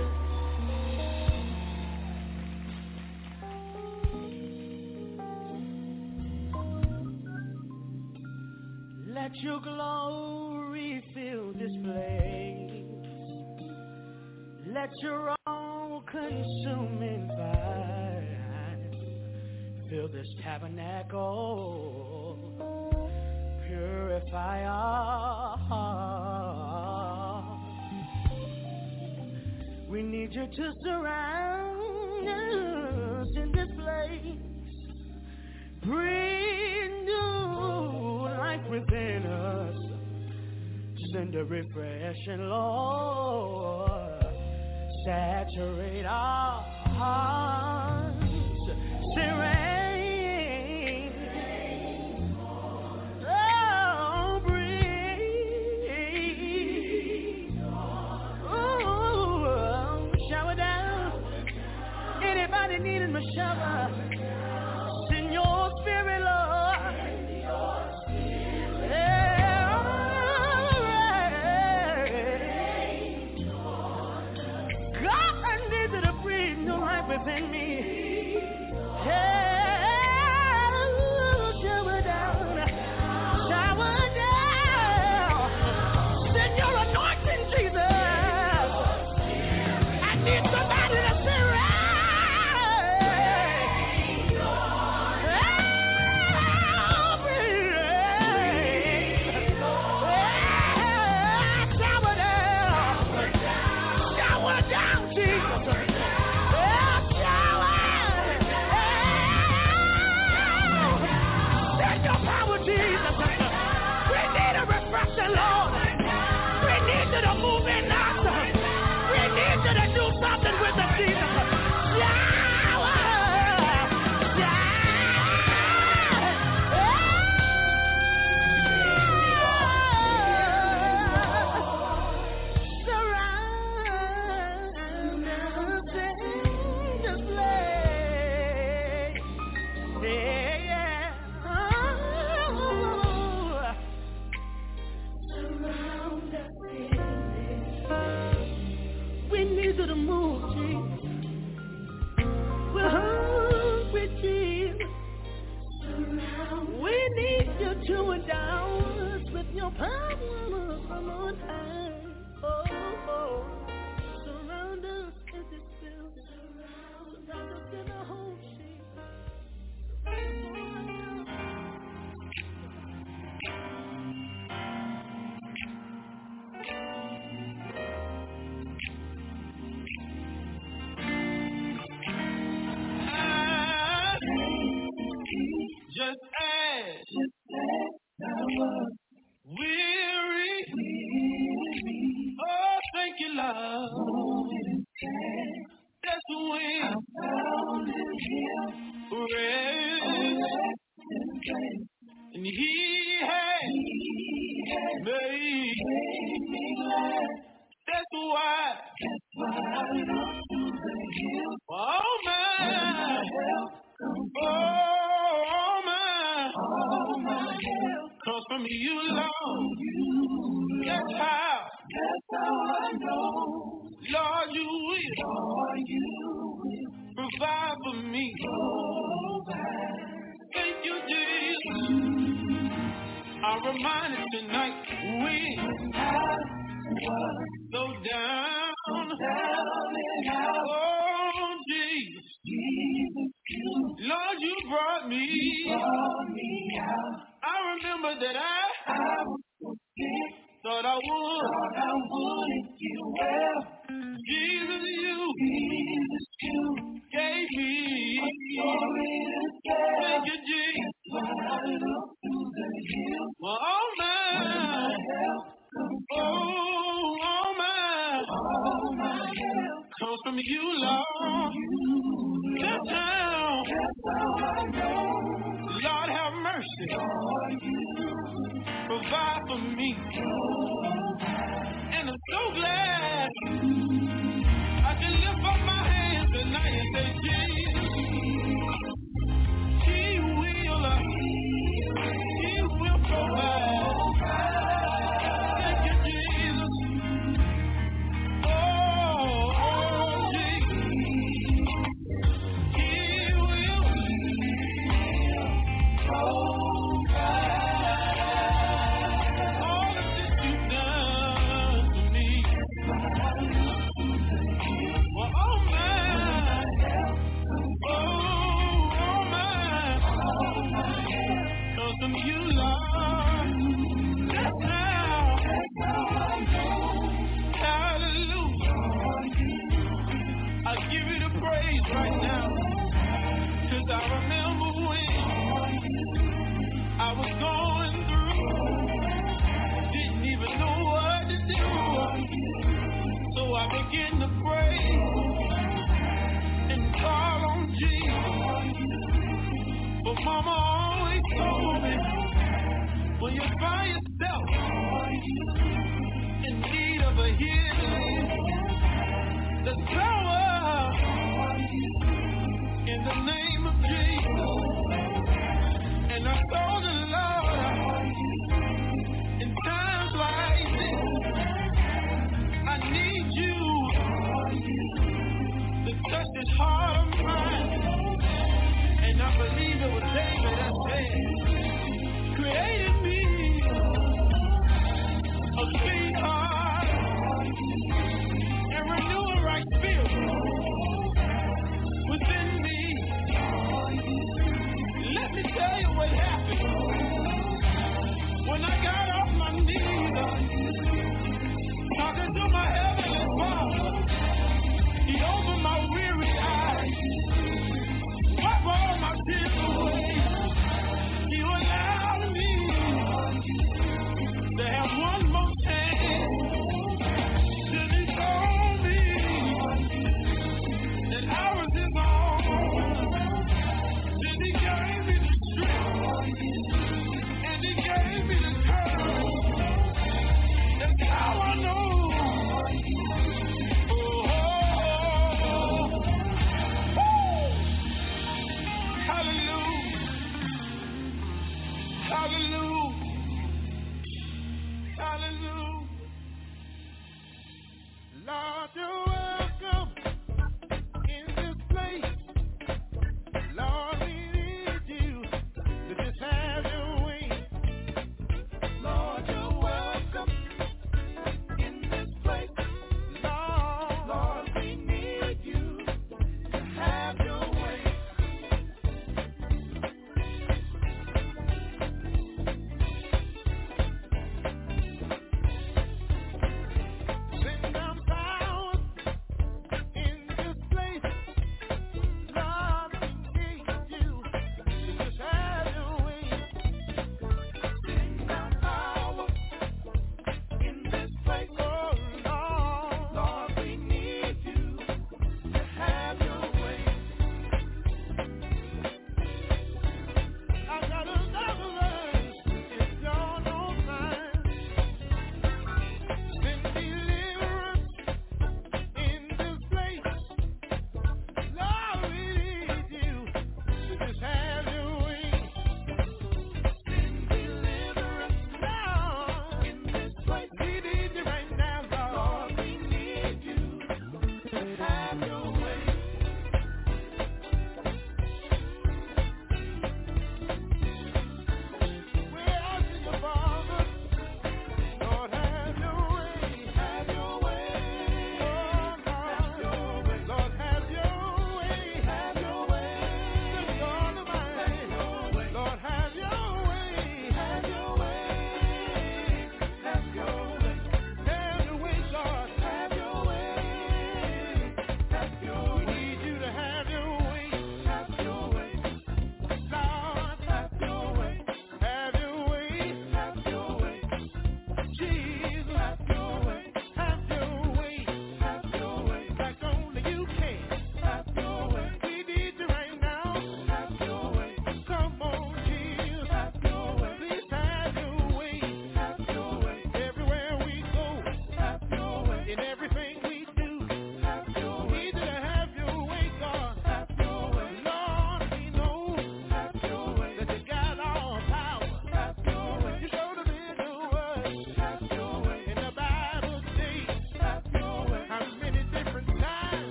Let your glory fill this place. Let your all-consuming fire fill this tabernacle. Purify our hearts. We need you to surround us in this place. Breathe new life within us. Send a refreshing, Lord. Saturate our hearts. Say rain. Oh, breathe. Oh, shower down. Anybody needing a shower? Send your spirit, Lord. Within me, shower down, send your anointing, Jesus. I need somebody to say, shower down, Jesus. Lord, we need you to move in us. We need you to do something with us, Jesus. To move, Jesus. We're hungry, Jesus. We need you to endow us with your power from on high. Oh, surround us in this building. Surround us in the home, Jesus. Just as I was weary. Oh, thank you, Lord. That's when I found rest. And He had made me glad. That's why I look to the hills. Oh, my. Oh, my help comes from you, Lord. That's how I know, Lord, you will provide for me. Thank you, Jesus. I'm reminded tonight when I was so down and out. Oh, Jesus. Lord, you brought me out. I remember that I thought I wouldn't get well. Jesus, you gave me. Thank you, Jesus. Well, all my comes from you, Lord. That's how Lord, have mercy. Provide for me. And I'm so glad I can lift up my hands tonight and say, Jesus, give you the praise right now. Cause I remember when I was going through, didn't even know what to do. So I began to pray and call on Jesus. But Mama always told me, when you're by yourself in need of a healing, there's power in the name of Jesus. And I told the Lord, in times like this, I need you to touch this heart of mine. And I believe it was David that said, create in me a clean heart and renew a right spirit within me. Let me tell you what happened when I got off my knees, talking to my heavenly Father. He opened my weary eyes, wiped all my tears away. He allowed me to have one more chance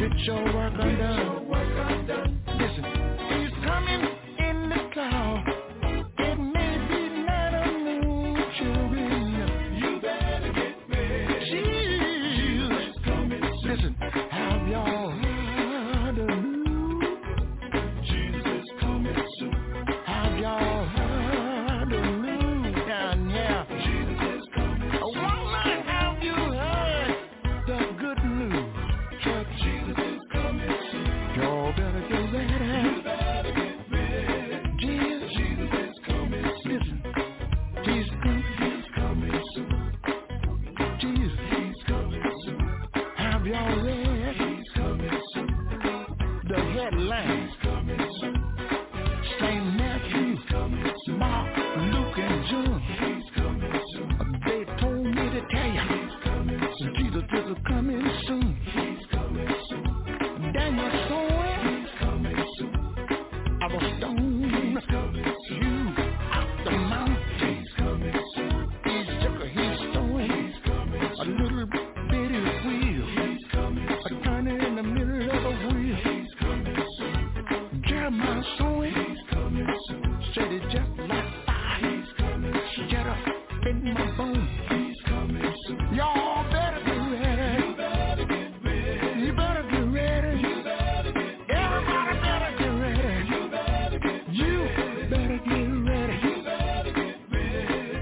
Get your work undone. Listen, he's coming in the cloud. It may be night or noon, children. You better get ready. Jesus is coming soon. Listen, have y'all heard the news? Jesus is coming soon. Have y'all heard the news down here? Jesus is coming soon. Woman, have you heard the good news? Church, Jesus is coming soon. Y'all better get ready. You better get ready. Jesus is coming soon. Listen, he's coming soon. Jesus, he's coming soon. Have y'all read? He's coming soon. The headlines. He's coming soon. St. Matthew, Mark, Luke, and John. He's coming soon. They told me to tell you. He's coming soon. Jesus is coming soon. He's coming soon. Daniel saw it. He's coming soon. I was stoned. He's coming soon. You out the mountain. He's coming soon. He's sugar. He's stoned. He's coming soon. A little bitty wheel. He's coming soon. A turning in the middle of a wheel. He's coming soon. Jeremiah saw it. He's coming soon. Said it just like fire. He's coming soon. Shut up in my bones. He's coming soon. Y'all better get ready. You better get ready. You better get ready. You better get ready. Everybody better get ready. You better get ready. You better get ready. You better get ready.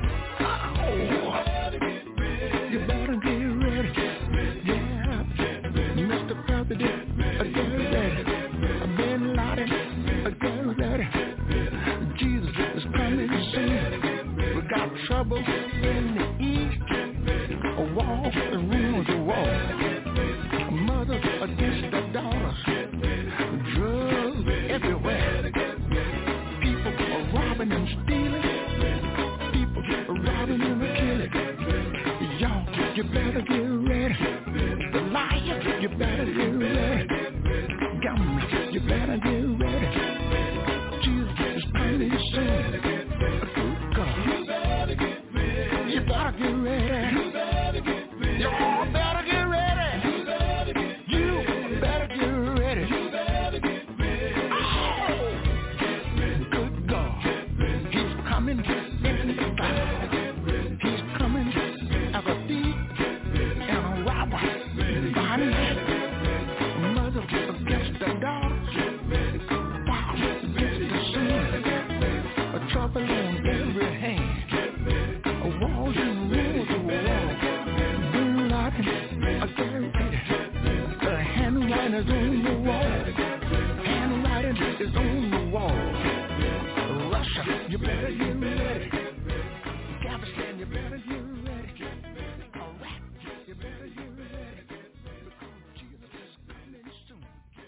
You better get ready. Yeah. Mr. President, get ready. Bin Laden, get ready. Jesus is coming soon. We got trouble in the east. A wall and ruins a wall. Mothers against their daughters. Drugs everywhere. People are robbing and stealing. People are robbing and killing. Y'all, you better get ready. The liar, you better get ready. Government, you better get ready. Jesus is coming soon. Good God. You better get ready. You better get ready. Y'all better get ready. You better get ready. Oh, good God. He's coming in the cloud. He's coming as a thief and a robber. Body, mother against the daughters. Father against the son. A trouble on every hand. A walls and rules of wall. Bin Laden, a guarantee. The handwriting is on the wall. Handwriting is on the wall. Russia, you better get ready. Afghanistan, you better get ready. Iraq, you better get ready. Because Jesus is coming soon.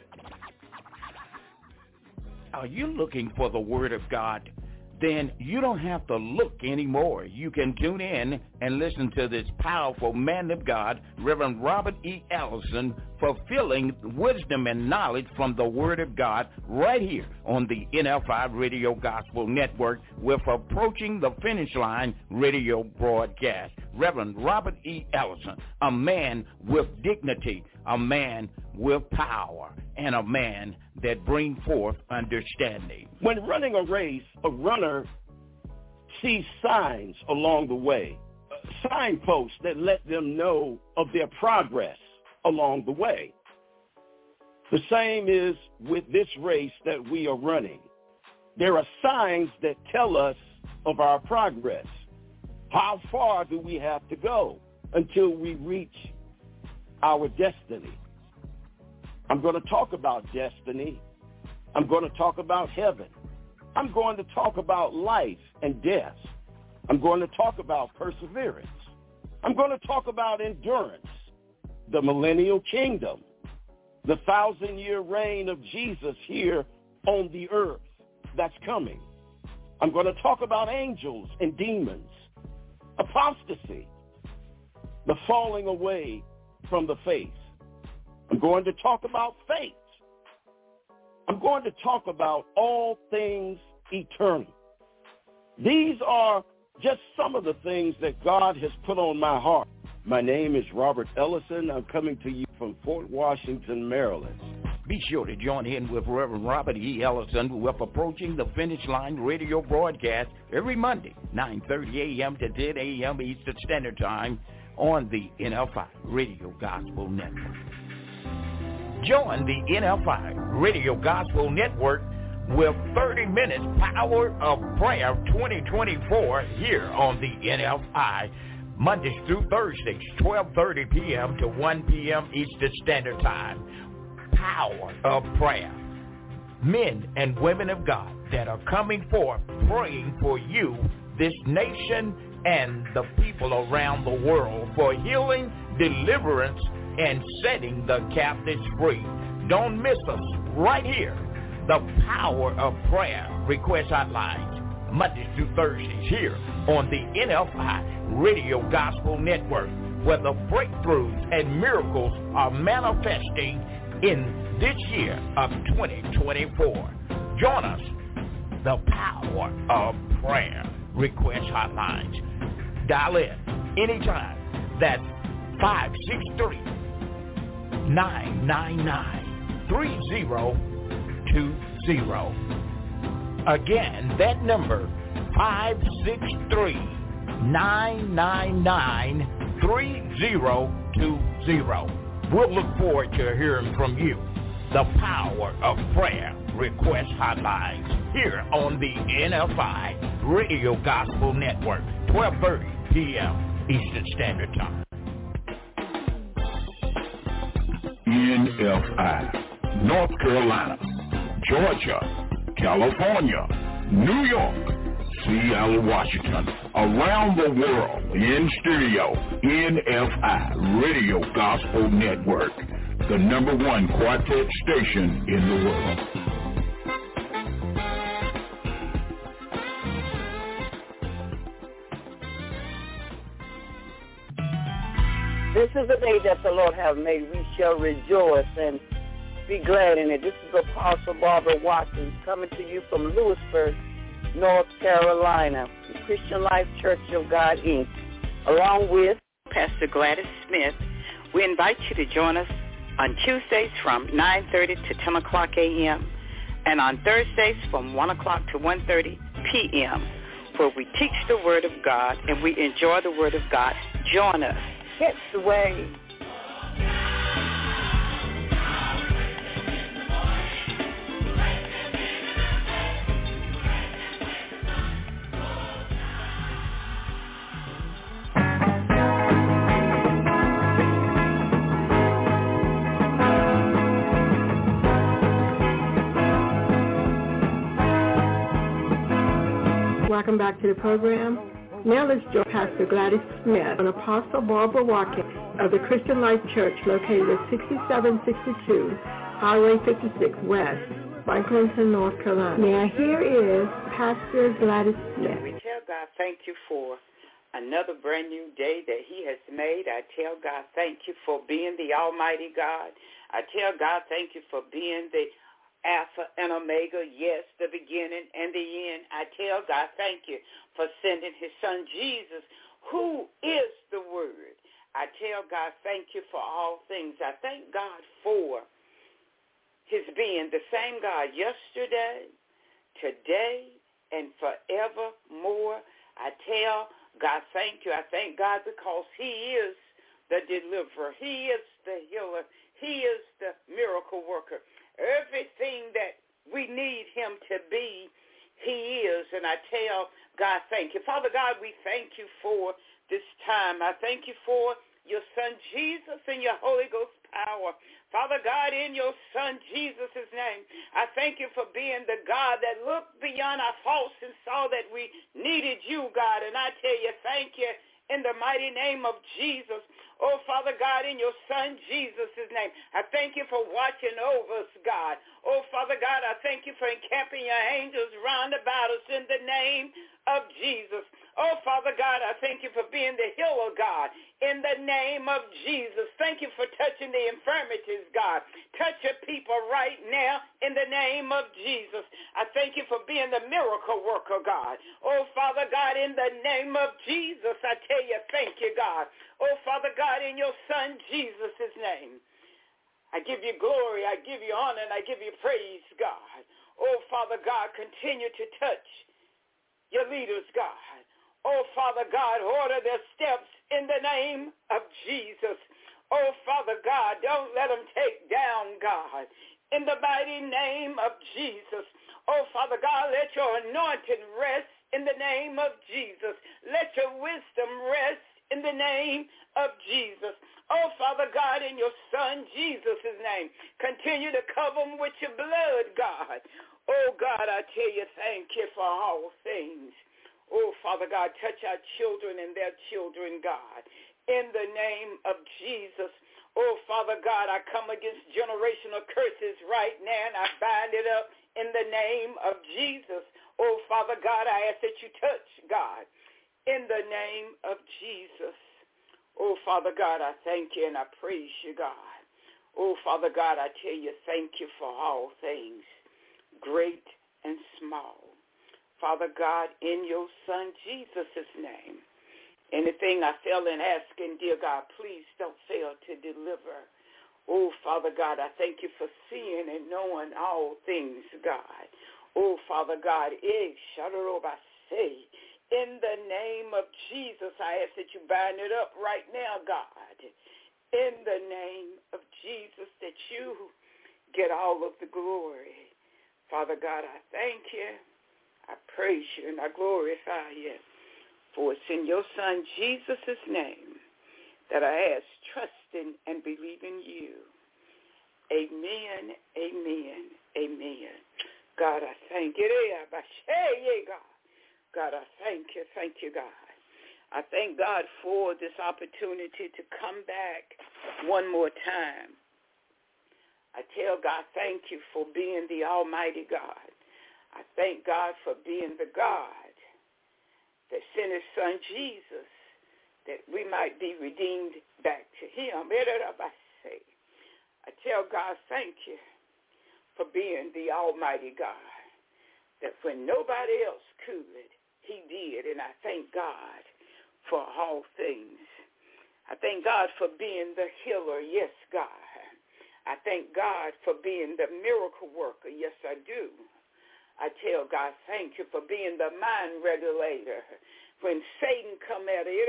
Are you looking for the Word of God? Then you don't have to look anymore. You can tune in and listen to this powerful man of God, Reverend Robert E. Ellison, fulfilling wisdom and knowledge from the Word of God right here on the NFI Radio Gospel Network with Approaching the Finish Line radio broadcast. Reverend Robert E. Ellison, a man with dignity, a man with power, and a man that brings forth understanding. When running a race, a runner sees signs along the way, signposts that let them know of their progress along the way. The same is with this race that we are running. There are signs that tell us of our progress. How far do we have to go until we reach our destiny? I'm going to talk about destiny. I'm going to talk about heaven. I'm going to talk about life and death. I'm going to talk about perseverance. I'm going to talk about endurance, the millennial kingdom, the 1,000-year reign of Jesus here on the earth that's coming. I'm going to talk about angels and demons, apostasy, the falling away from the faith. I'm going to talk about faith. I'm going to talk about all things eternal. These are just some of the things that God has put on my heart My name is Robert Ellison. I'm coming to you from Fort Washington, Maryland. Be sure to join in with Reverend Robert E. Ellison with Approaching the Finish Line radio broadcast every Monday, 9:30 a.m. to 10 a.m. Eastern Standard Time on the NFI Radio Gospel Network. Join the NFI Radio Gospel Network with 30 minutes Power of Prayer 2024 here on the NFI, Mondays through Thursdays, 12:30 p.m. to 1 p.m. Eastern Standard Time. Power of Prayer. Men and women of God that are coming forth praying for you, this nation, and the people around the world for healing, deliverance, and setting the captives free. Don't miss us right here. The Power of Prayer request hotlines, Mondays through Thursdays here on the NFI Radio Gospel Network, where the breakthroughs and miracles are manifesting in this year of 2024. Join us, the Power of Prayer request hotlines. Dial in anytime. That's 563-999-3020. Again, that number, 563-999-3020. We'll look forward to hearing from you. The Power of Prayer request hotlines here on the NFI Radio Gospel Network, 12:30 p.m. Eastern Standard Time. NFI, North Carolina, Georgia, California, New York, Seattle, Washington, around the world, in stereo, NFI Radio Gospel Network, the #1 quartet station in the world. This is the day that the Lord has made. We shall rejoice and be glad in it. This is Apostle Barbara Watkins coming to you from Lewisburg, North Carolina, the Christian Life Church of God, Inc., along with Pastor Gladys Smith. We invite you to join us on Tuesdays from 9:30 to 10 o'clock a.m. and on Thursdays from 1 o'clock to 1:30 p.m., where we teach the Word of God and we enjoy the Word of God. Join us. Catch the wave. Welcome back to the program. Now let's join Pastor Gladys Smith and Apostle Barbara Watkins of the Christian Life Church located at 6762 Highway 56 West, Franklinton, North Carolina. Now here is Pastor Gladys Smith. We tell God thank you for another brand new day that he has made. I tell God thank you for being the Almighty God. I tell God thank you for being the Alpha and Omega, yes, the beginning and the end. I tell God thank you for sending his son Jesus, who is the Word. I tell God thank you for all things. I thank God for his being the same God yesterday, today, and forevermore. I tell God thank you. I thank God because he is the deliverer. He is the healer. He is the miracle worker. Everything that we need him to be, he is. And I tell God thank you. Father God, we thank you for this time. I thank you for your son Jesus and your Holy Ghost power. Father God, in your son Jesus' name, I thank you for being the God that looked beyond our faults and saw that we needed you, God. And I tell you, thank you in the mighty name of Jesus. Oh, Father God, in your son Jesus' name, I thank you for watching over us, God. Oh, Father God, I thank you for encamping your angels round about us in the name of Jesus. Oh, Father God, I thank you for being the healer, God, in the name of Jesus. Thank you for touching the infirmities, God. Touch your people right now in the name of Jesus. I thank you for being the miracle worker, God. Oh, Father God, in the name of Jesus, I tell you, thank you, God. Oh, Father God, in your Son Jesus' name, I give you glory, I give you honor, and I give you praise, God. Oh, Father God, continue to touch your leaders, God. Oh, Father God, order their steps in the name of Jesus. Oh, Father God, don't let them take down, God, in the mighty name of Jesus. Oh, Father God, let your anointing rest in the name of Jesus. Let your wisdom rest in the name of Jesus. Oh, Father God, in your Son Jesus' name, continue to cover them with your blood, God. Oh, God, I tell you, thank you for all things. Oh, Father God, touch our children and their children, God, in the name of Jesus. Oh, Father God, I come against generational curses right now, and I bind it up in the name of Jesus. Oh, Father God, I ask that you touch, God, in the name of Jesus. Oh, Father God, I thank you and I praise you, God. Oh, Father God, I tell you, thank you for all things, great and small. Father God, in your Son Jesus' name, anything I fail in asking, dear God, please don't fail to deliver. Oh, Father God, I thank you for seeing and knowing all things, God. Oh, Father God, in the name of Jesus, I ask that you bind it up right now, God. In the name of Jesus, that you get all of the glory. Father God, I thank you. I praise you and I glorify you. For it's in your Son Jesus' name that I ask, trusting and believing you. Amen, amen, amen. God, I thank you. God, I thank you, God. I thank God for this opportunity to come back one more time. I tell God, thank you for being the Almighty God. I thank God for being the God that sent his Son Jesus, that we might be redeemed back to him. I tell God, thank you for being the Almighty God, that when nobody else could, he did. And I thank God for all things. I thank God for being the healer. Yes, God. I thank God for being the miracle worker. Yes, I do. I tell God, thank you for being the mind regulator. When Satan come at it,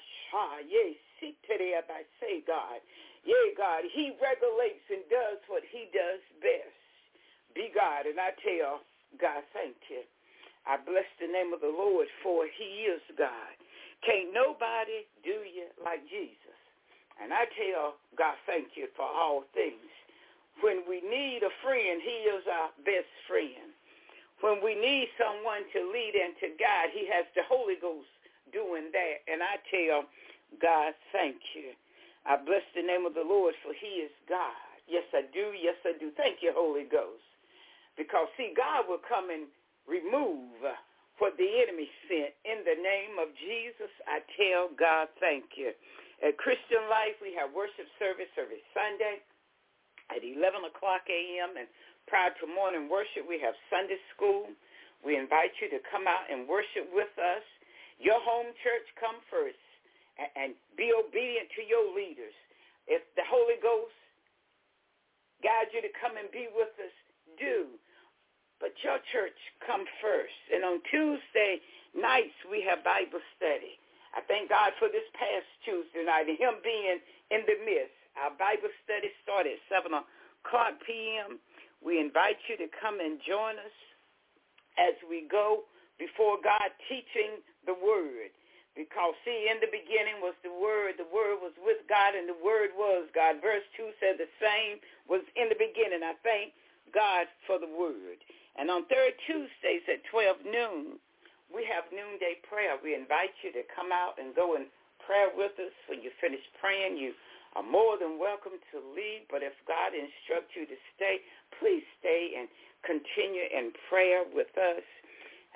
say God, yeah, God, he regulates and does what he does best. Be God, and I tell God, thank you. I bless the name of the Lord, for he is God. Can't nobody do you like Jesus. And I tell God, thank you for all things. When we need a friend, he is our best friend. When we need someone to lead and to guide, he has the Holy Ghost doing that. And I tell God, thank you. I bless the name of the Lord, for he is God. Yes, I do. Yes, I do. Thank you, Holy Ghost. Because, see, God will come and remove what the enemy sent. In the name of Jesus, I tell God, thank you. At Christian Life, we have worship service every Sunday at 11 o'clock a.m., and prior to morning worship, we have Sunday school. We invite you to come out and worship with us. Your home church, come first and be obedient to your leaders. If the Holy Ghost guides you to come and be with us, do. But your church, come first. And on Tuesday nights, we have Bible study. I thank God for this past Tuesday night and him being in the midst. Our Bible study started at 7 o'clock p.m. We invite you to come and join us as we go before God teaching the Word. Because, see, in the beginning was the Word was with God, and the Word was God. Verse 2 said the same was in the beginning. I thank God for the Word. And on third Tuesdays at 12 noon, we have noonday prayer. We invite you to come out and go in prayer with us. When you finish praying, you are more than welcome to leave. But if God instructs you to stay, please stay and continue in prayer with us.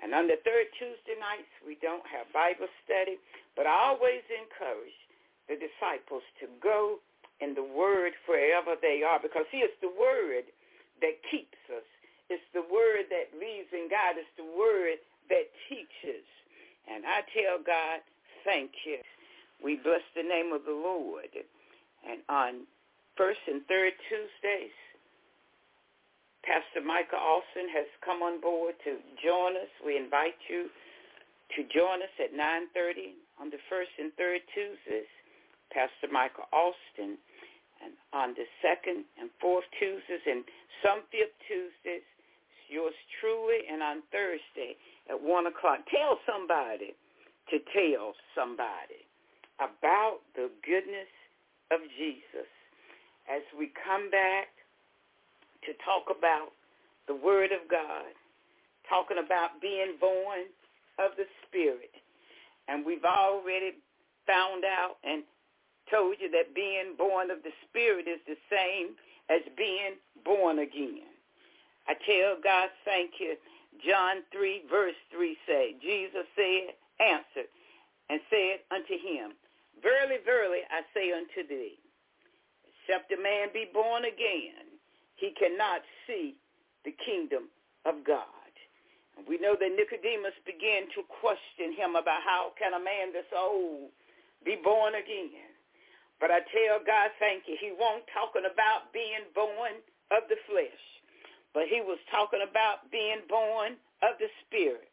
And on the third Tuesday nights, we don't have Bible study, but I always encourage the disciples to go in the Word wherever they are, because see, it's the Word that keeps us. It's the Word that leads and guides. It's the Word that teaches. And I tell God, thank you. We bless the name of the Lord. And on first and third Tuesdays, Pastor Michael Austin has come on board to join us. We invite you to join us at 9:30 on the first and third Tuesdays, Pastor Michael Austin, and on the second and fourth Tuesdays and some fifth Tuesdays, it's yours truly, and on Thursday at 1 o'clock. Tell somebody to tell somebody about the goodness of Jesus as we come back to talk about the Word of God, talking about being born of the Spirit. And we've already found out and told you that being born of the Spirit is the same as being born again. I tell God, thank you. John 3, verse 3 say, Jesus said, answered, and said unto him, Verily, verily, I say unto thee, except a man be born again, he cannot see the kingdom of God. And we know that Nicodemus began to question him about how can a man this old be born again. But I tell God, thank you, he wasn't talking about being born of the flesh, but he was talking about being born of the Spirit.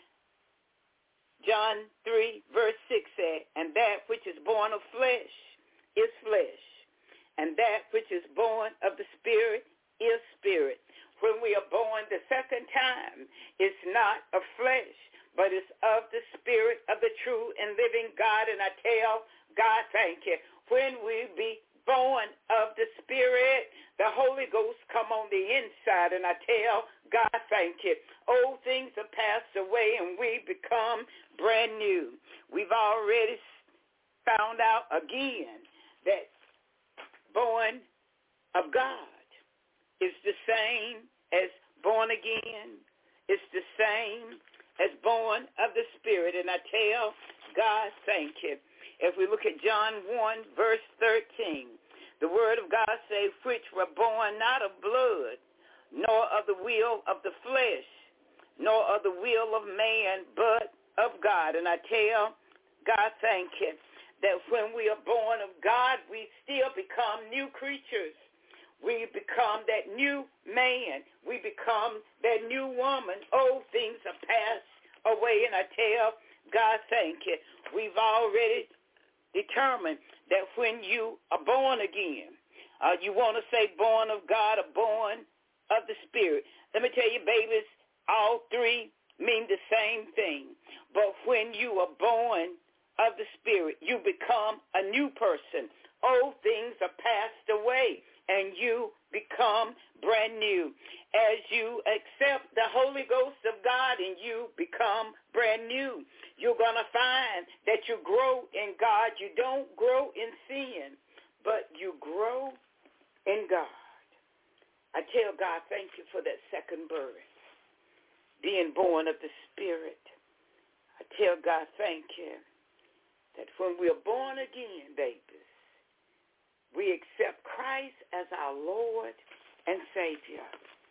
John 3, verse 6 said, and that which is born of flesh is flesh, and that which is born of the Spirit is spirit. When we are born the second time, it's not of flesh, but it's of the Spirit of the true and living God. And I tell God, thank you. When we be born of the Spirit, the Holy Ghost come on the inside. And I tell God, thank you. Old things are passed away and we become brand new. We've already found out again that born of God is the same as born again. It's the same as born of the Spirit. And I tell God, thank you. If we look at John 1, verse 13, the Word of God says, which were born not of blood, nor of the will of the flesh, nor of the will of man, but of God. And I tell God, thank you, that when we are born of God, we still become new creatures. We become that new man. We become that new woman. Old things are passed away. And I tell God, thank you. We've already determined that when you are born again, you want to say born of God or born of the Spirit. Let me tell you, babies, all three mean the same thing. But when you are born of the Spirit, you become a new person. Old things are passed away, and you become brand new. As you accept the Holy Ghost of God and you become brand new, you're going to find that you grow in God. You don't grow in sin, but you grow in God. I tell God, thank you for that second birth, being born of the Spirit. I tell God, thank you that when we are born again, babies, we accept Christ as our Lord and Savior.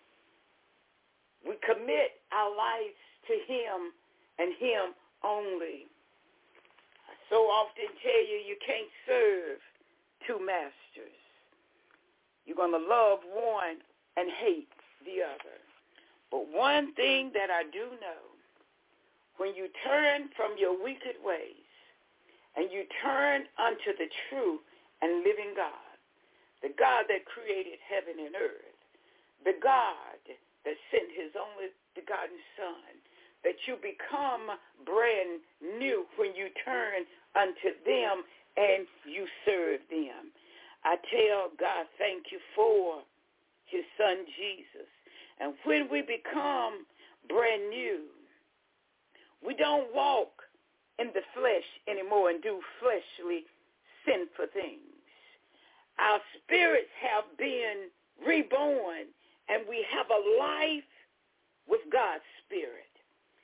We commit our lives to him and him only. I so often tell you, you can't serve two masters. You're going to love one and hate the other. But one thing that I do know, when you turn from your wicked ways and you turn unto the true and living God, the God that created heaven and earth, the God that sent his only begotten Son, that you become brand new when you turn unto them and you serve them. I tell God, thank you for his Son Jesus. And when we become brand new, we don't walk in the flesh anymore and do fleshly, sinful things. Our spirits have been reborn, and we have a life with God's Spirit. And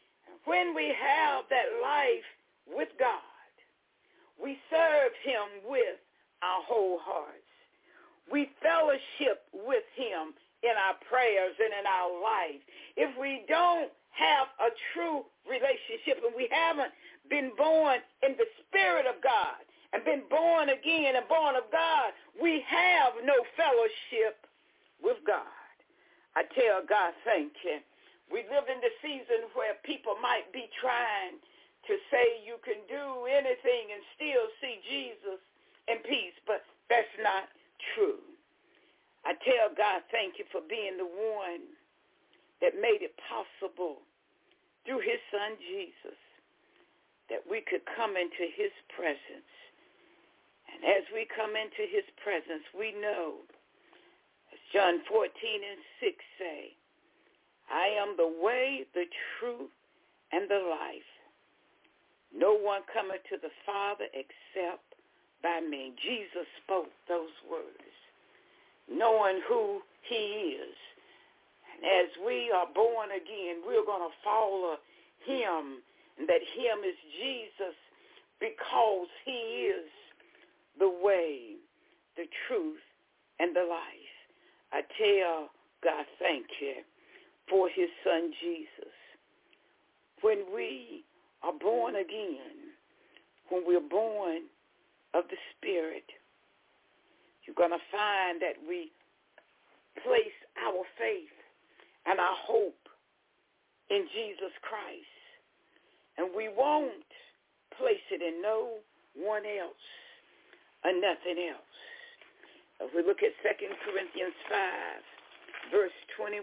when we have that life with God, we serve him with our whole hearts. We fellowship with him in our prayers and in our life. If we don't have a true relationship and we haven't been born in the Spirit of God and been born again and born of God, we have no fellowship with God. I tell God, thank you. We live in the season where people might be trying to say you can do anything and still see Jesus in peace, but that's not true. I tell God, thank you for being the one that made it possible through his son Jesus that we could come into his presence. And as we come into his presence, we know, as John 14:6 say, I am the way, the truth, and the life. No one cometh to the Father except by me. Jesus spoke those words, knowing who he is. And as we are born again, we're going to follow him, and that him is Jesus because he is the way, the truth, and the life. I tell God, thank you for his son Jesus. When we are born again, when we're born of the Spirit, you're going to find that we place our faith and our hope in Jesus Christ. And we won't place it in no one else or nothing else. If we look at 2 Corinthians 5, verse 21,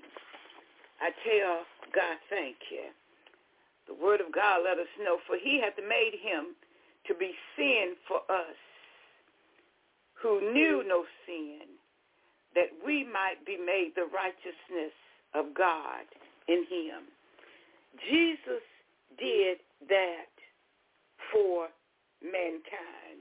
I tell God, thank you. The word of God let us know, for he hath made him to be sin for us, who knew no sin, that we might be made the righteousness of God in him. Jesus did that for mankind.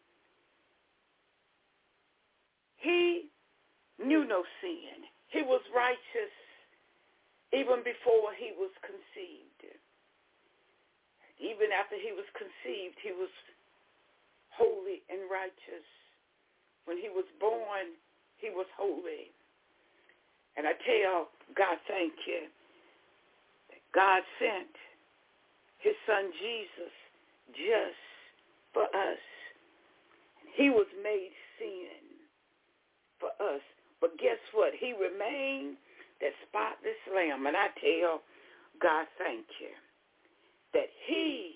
He knew no sin. He was righteous even before he was conceived. Even after he was conceived, he was holy and righteous. When he was born, he was holy. And I tell God, thank you, that God sent his son Jesus just for us. He was made sin for us. But guess what? He remained that spotless lamb. And I tell God, thank you, that he,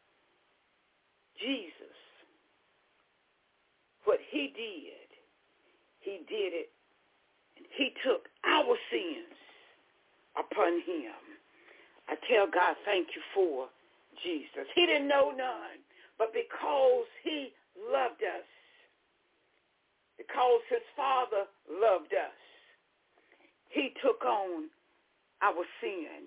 Jesus, what he did it, and he took our sins upon him. I tell God, thank you for Jesus. He didn't know none, but because he loved us, because his Father loved us, he took on our sin.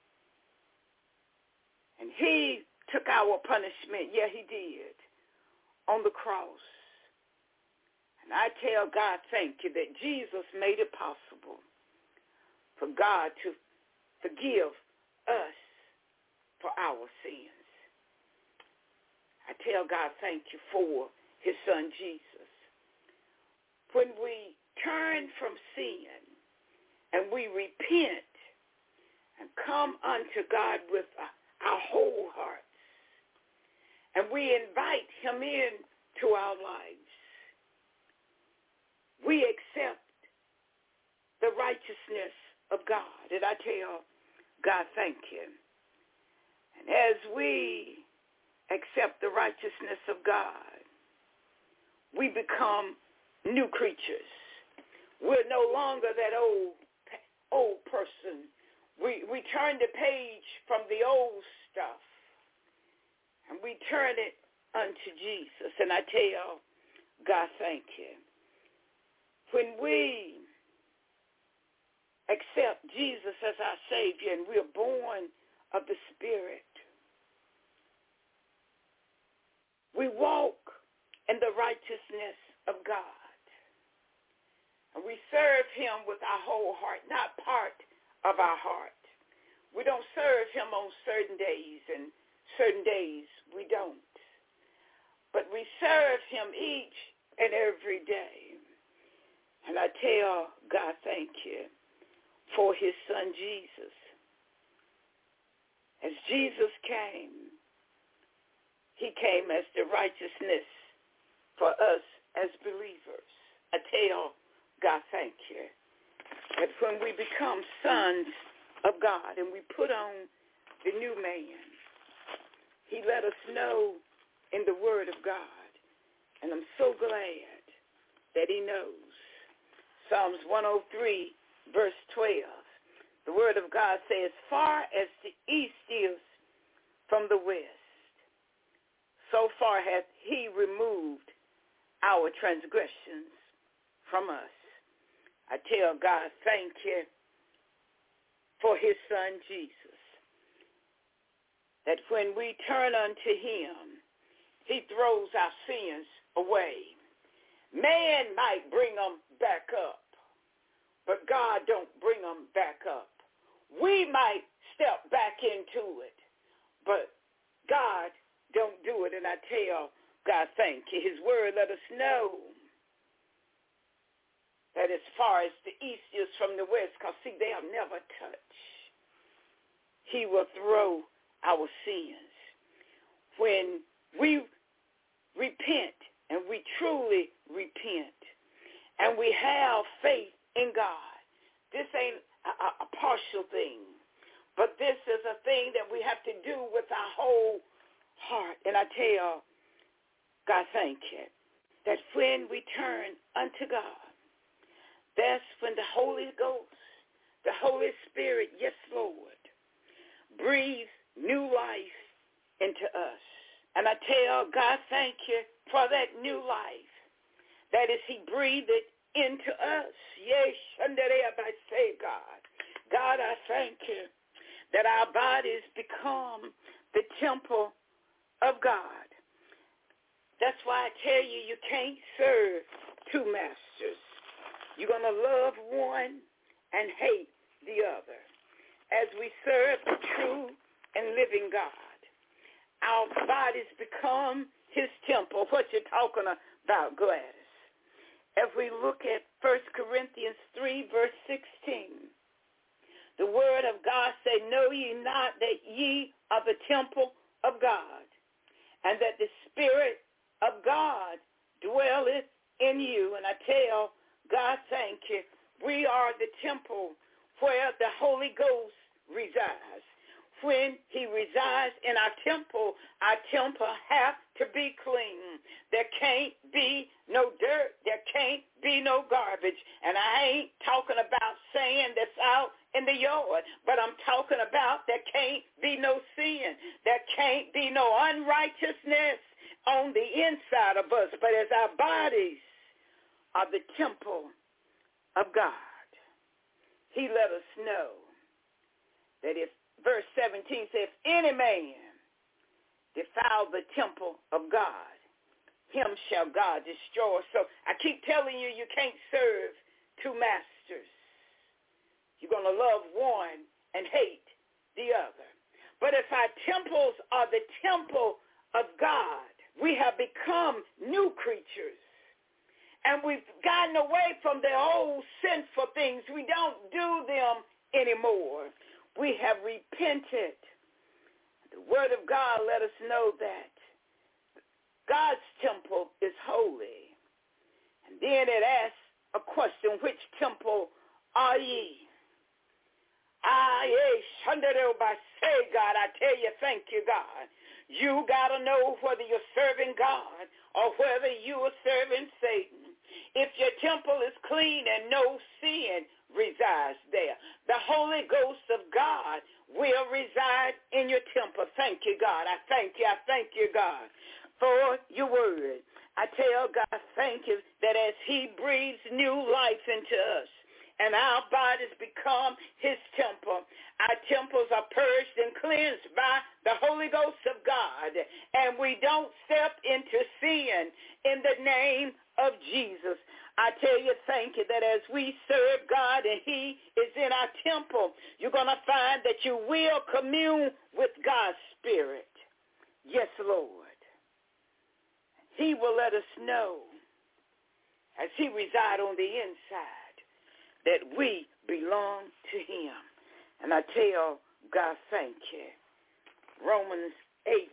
And he took our punishment. Yeah, he did, on the cross. And I tell God, thank you that Jesus made it possible for God to forgive us for our sins. I tell God, thank you for his son Jesus. When we turn from sin and we repent and come unto God with our whole hearts, and we invite him into our lives, we accept the righteousness of God. And I tell God, thank you. And as we accept the righteousness of God, we become new creatures. We're no longer that old person. We turn the page from the old stuff, and we turn it unto Jesus. And I tell God, thank you. When we accept Jesus as our Savior and we're born of the Spirit, we walk in the righteousness of God. And we serve him with our whole heart, not part of our heart. We don't serve him on certain days, and certain days we don't. But we serve him each and every day. And I tell God, thank you for his son Jesus. As Jesus came, he came as the righteousness for us as believers. I tell God, thank you. That when we become sons of God and we put on the new man, he let us know in the word of God. And I'm so glad that he knows. Psalms 103, verse 12. The word of God says, as far as the east is from the west, so far hath he removed our transgressions from us. I tell God, thank you for his son Jesus. That when we turn unto him, he throws our sins away. Man might bring them back up, but God don't bring them back up. We might step back into it, but God don't do it. And I tell God, thank you. His word let us know that as far as the east is from the west, because see, they'll never touch. He will throw our sins. When we repent, and we truly repent, and we have faith in God, this ain't a partial thing, but this is a thing that we have to do with our whole heart. And I tell God, thank you, that when we turn unto God, that's when the Holy Ghost, the Holy Spirit, yes, Lord, breathes new life into us. And I tell God, thank you for that new life. That is, he breathed it into us. Yes, I say, God. God, I thank you that our bodies become the temple of God. That's why I tell you, you can't serve two masters. You're going to love one and hate the other. As we serve the true and living God, our bodies become his temple. What you talking about, Gladys? If we look at 1 Corinthians 3, verse 16, the word of God say, know ye not that ye are the temple of God, and that the Spirit of God dwelleth in you. And I tell God, thank you. We are the temple where the Holy Ghost resides. When he resides in our temple has to be clean. There can't be no dirt. There can't be no garbage. And I ain't talking about sand that's out in the yard, but I'm talking about there can't be no sin. There can't be no unrighteousness on the inside of us. But as our bodies are the temple of God, he let us know that if verse 17 says, if any man defile the temple of God, him shall God destroy. So I keep telling you, you can't serve two masters. You're going to love one and hate the other. But if our temples are the temple of God, we have become new creatures. And we've gotten away from the old sinful things. We don't do them anymore. We have repented. The word of God let us know that God's temple is holy. And then it asks a question, which temple are ye? Say, God, I tell you, thank you, God. You got to know whether you're serving God or whether you are serving Satan. If your temple is clean and no sin resides there, the Holy Ghost of God will reside in your temple. Thank you, God. I thank you, God, for your word. I tell God, thank you that as he breathes new life into us, and our bodies become his temple. Our temples are purged and cleansed by the Holy Ghost of God, and we don't step into sin in the name of Jesus. I tell you, thank you that as we serve God and he is in our temple, you're going to find that you will commune with God's Spirit. Yes, Lord. He will let us know as he resides on the inside that we belong to him. And I tell God, thank you. Romans 8,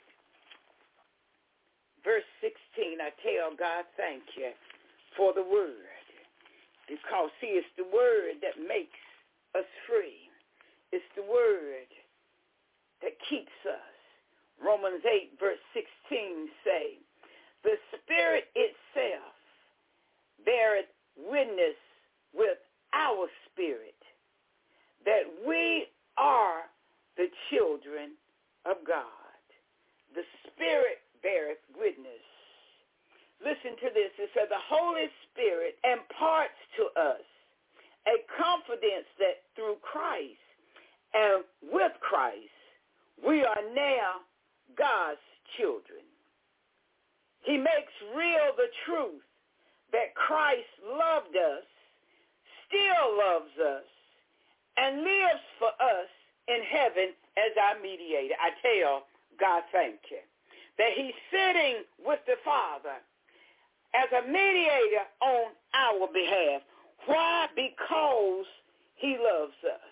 verse 16, I tell God, thank you for the word. Because, see, it's the word that makes us free. It's the word that keeps us. Romans 8, verse 16 say, the Spirit itself beareth witness with our spirit that we are the children of God. The Spirit beareth witness. Listen to this. It says the Holy Spirit imparts to us a confidence that through Christ and with Christ, we are now God's children. He makes real the truth that Christ loved us, still loves us, and lives for us in heaven as our mediator. I tell God, thank you, that he's sitting with the Father as a mediator on our behalf. Why? Because he loves us.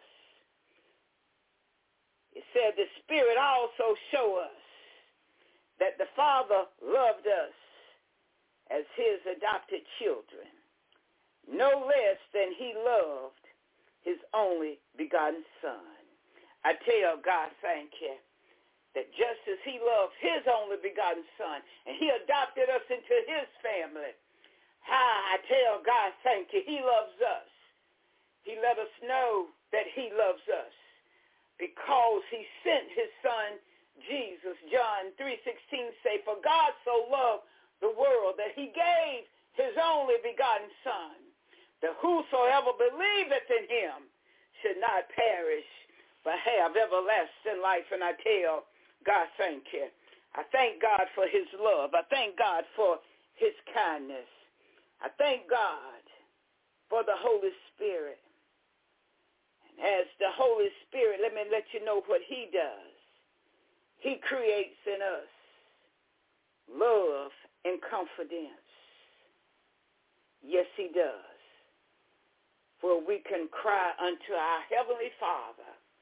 It said the Spirit also show us that the Father loved us as his adopted children, no less than he loved his only begotten Son. I tell God, thank you, that just as he loved his only begotten Son, and he adopted us into his family, I tell God, thank you, he loves us. He let us know that he loves us because he sent his Son, Jesus. John 3:16 say, for God so loved the world that he gave his only begotten Son, that whosoever believeth in him should not perish, but have everlasting life. And I tell God, thank you. I thank God for his love. I thank God for his kindness. I thank God for the Holy Spirit. And as the Holy Spirit, let me let you know what he does. He creates in us love and confidence. Yes, he does. Where we can cry unto our Heavenly Father.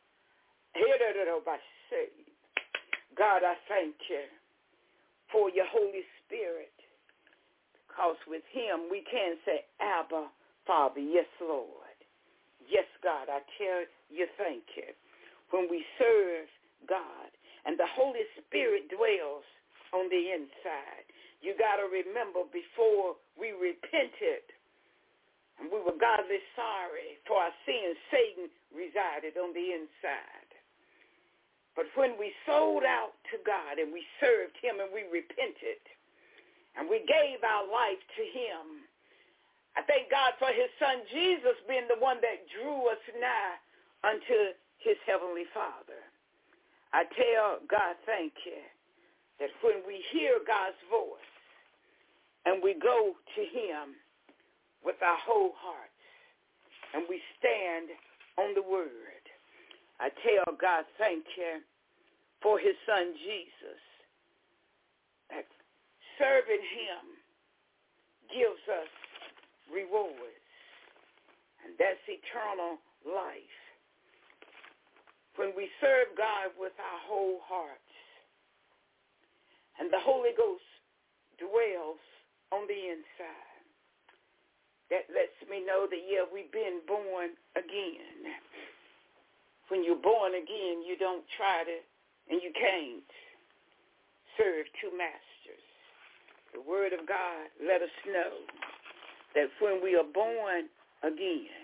God, I thank you for your Holy Spirit. Because with him we can say, Abba, Father. Yes, Lord. Yes, God, I tell you, thank you. When we serve God and the Holy Spirit dwells on the inside, you got to remember before we repented and we were godly sorry for our sins, Satan resided on the inside. But when we sold out to God and we served him and we repented and we gave our life to him, I thank God for his Son Jesus being the one that drew us nigh unto his Heavenly Father. I tell God, thank you, that when we hear God's voice and we go to him with our whole hearts and we stand on the word, I tell God, thank you for his Son Jesus, that serving him gives us rewards, and that's eternal life. When we serve God with our whole hearts, and the Holy Ghost dwells on the inside, that lets me know that, yeah, we've been born again. When you're born again, you don't try to, and you can't serve two masters. The Word of God let us know that when we are born again,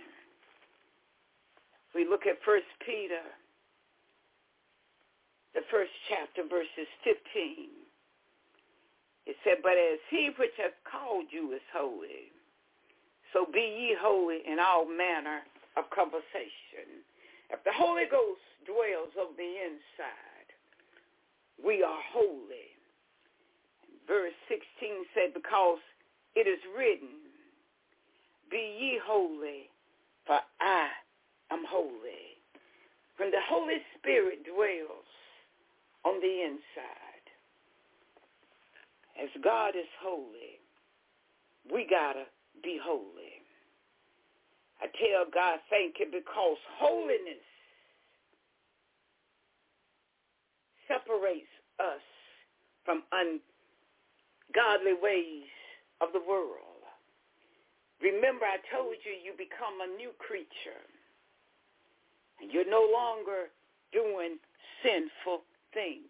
we look at 1 Peter, the first chapter, verses 15. It said, but as he which hath called you is holy, so be ye holy in all manner of conversation. If the Holy Ghost dwells on the inside, we are holy. Verse 16 said, because it is written, be ye holy, for I am holy. When the Holy Spirit dwells on the inside, as God is holy, we gotta be holy. I tell God thank you because holiness separates us from ungodly ways of the world. Remember, I told you, you become a new creature. And you're no longer doing sinful things.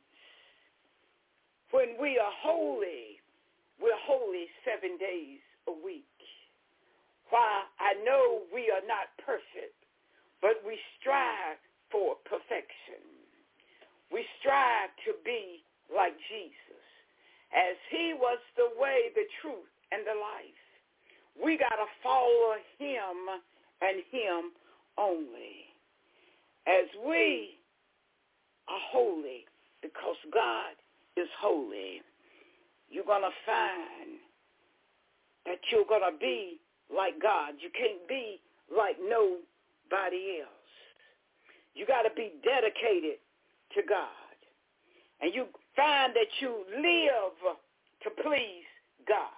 When we are holy, we're holy 7 days a week. While I know we are not perfect, but we strive for perfection. We strive to be like Jesus. As he was the way, the truth, and the life, we got to follow him and him only. As we are holy because God is holy, you're going to find that you're going to be like God. You can't be like nobody else. You got to be dedicated to God. And you find that you live to please God.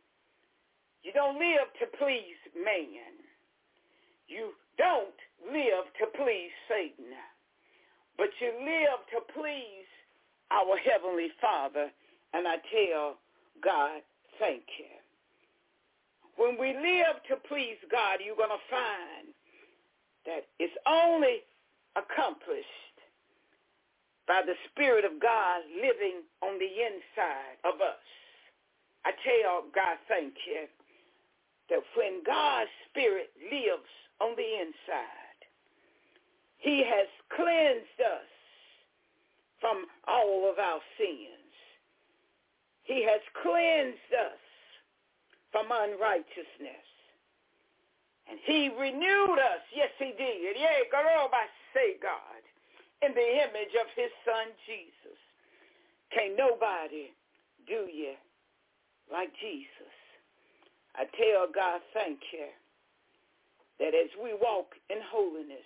You don't live to please man. You don't live to please Satan. But you live to please our Heavenly Father. And I tell God, thank you. When we live to please God, you're going to find that it's only accomplished by the Spirit of God living on the inside of us. I tell God, thank you, that when God's Spirit lives on the inside, he has cleansed us from all of our sins. He has cleansed us from unrighteousness. And he renewed us. Yes, he did. Yeah, God, in the image of his son, Jesus. Can't nobody do you like Jesus. I tell God, thank you, that as we walk in holiness,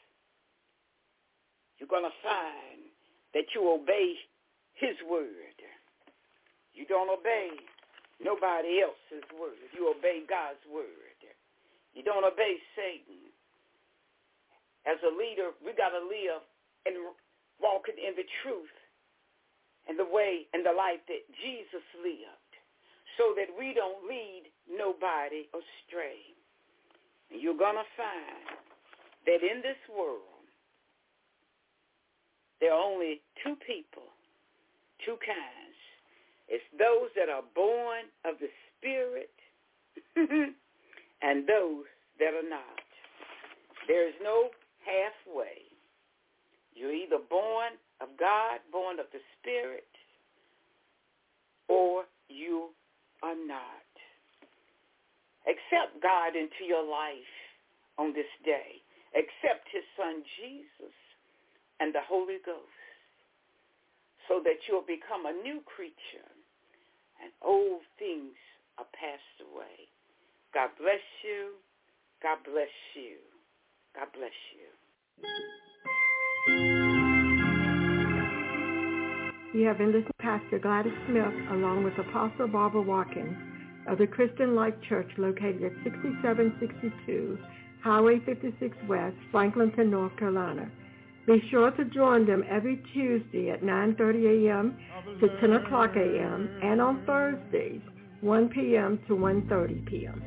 you're going to find that you obey his word. You don't obey nobody else's word. You obey God's word. You don't obey Satan. As a leader, we got to live and walk in the truth and the way and the life that Jesus lived, so that we don't lead nobody astray. And you're going to find that in this world, there are only two people, two kinds. It's those that are born of the Spirit and those that are not. There is no halfway. You're either born of God, born of the Spirit, or you are not. Accept God into your life on this day. Accept his son Jesus and the Holy Ghost, so that you'll become a new creature and old things are passed away. God bless you. God bless you. God bless you. You have been listening to Pastor Gladys Smith along with Apostle Barbara Watkins of the Christian Life Church located at 6762 Highway 56 West, Franklinton, North Carolina. Be sure to join them every Tuesday at 9:30 a.m. to 10 o'clock a.m. and on Thursdays, 1 p.m. to 1:30 p.m.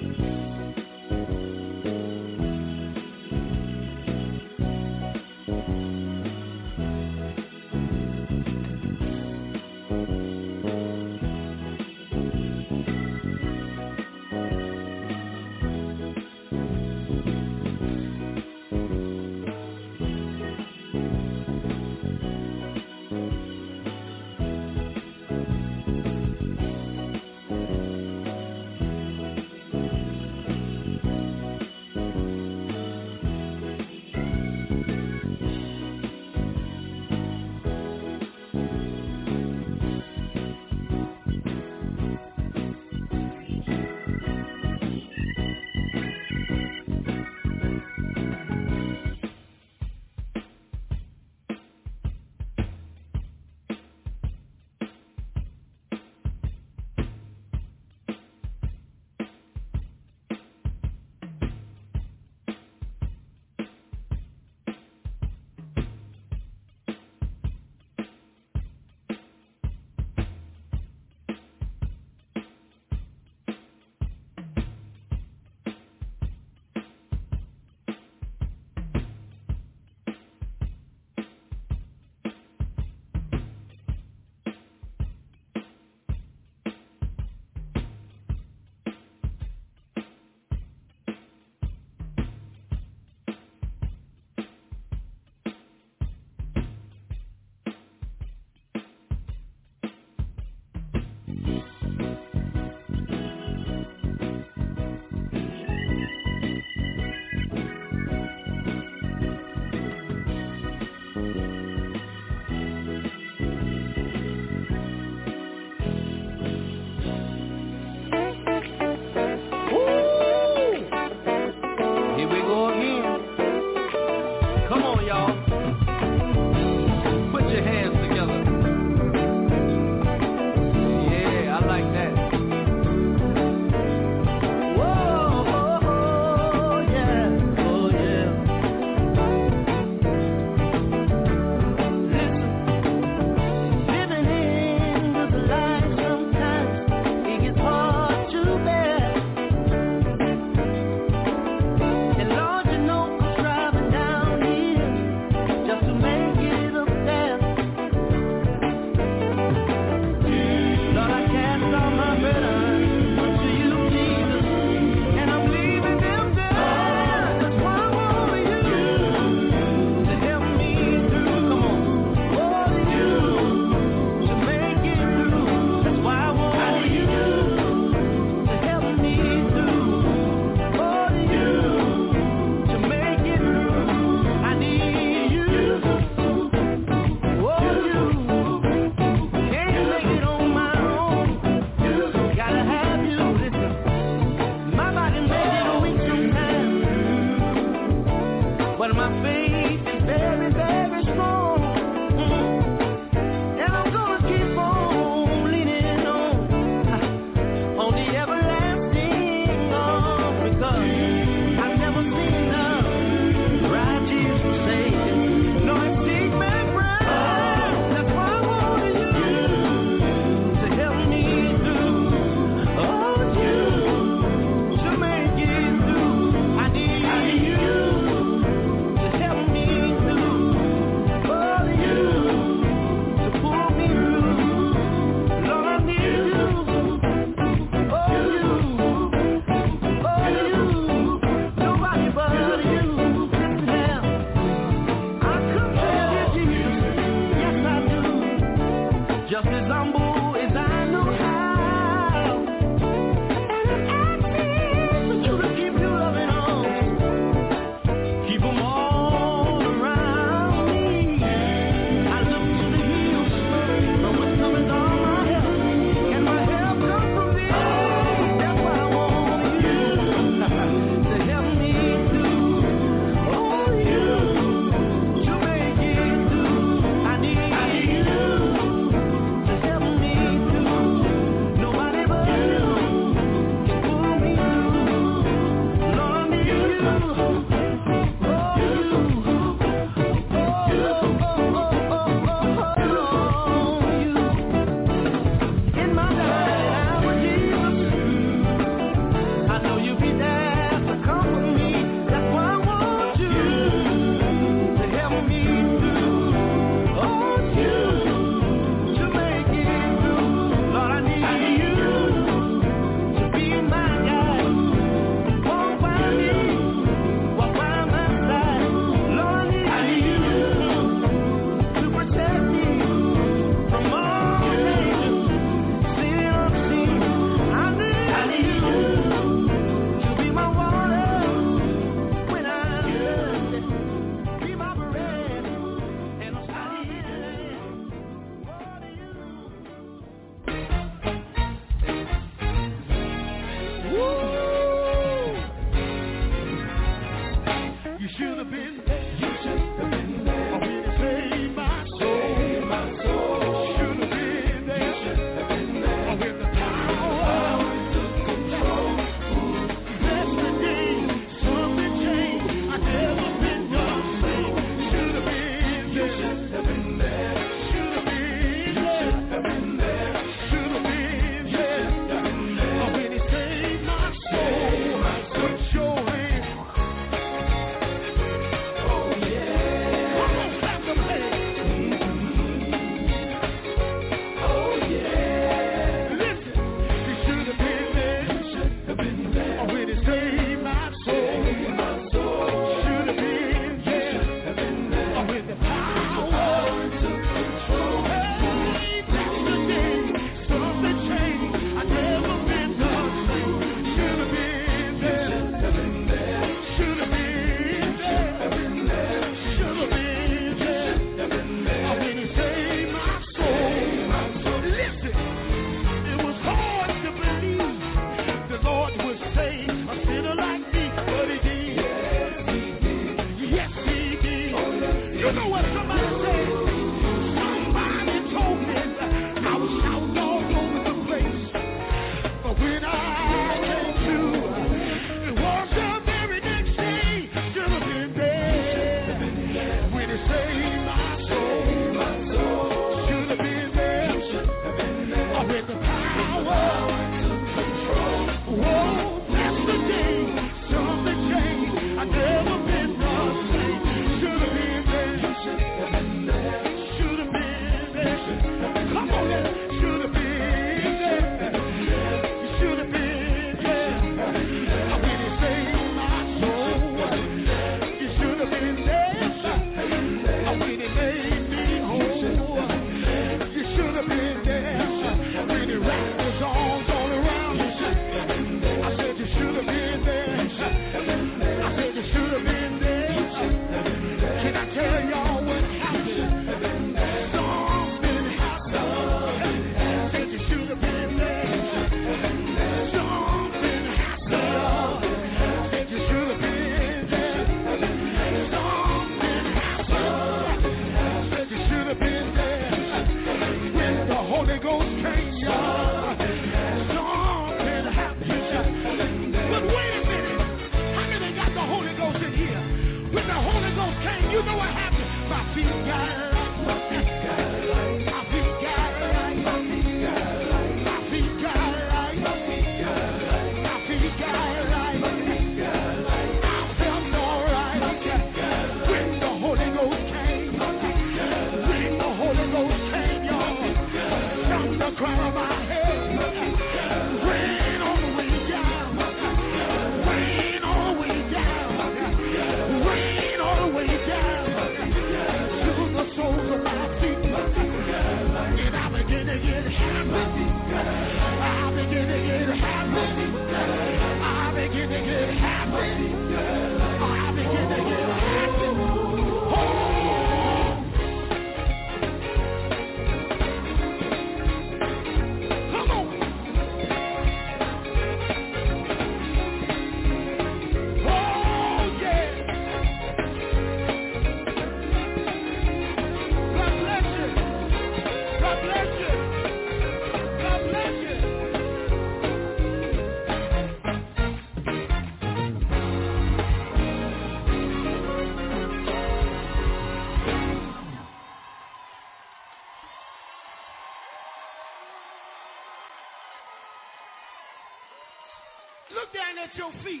Look down at your feet.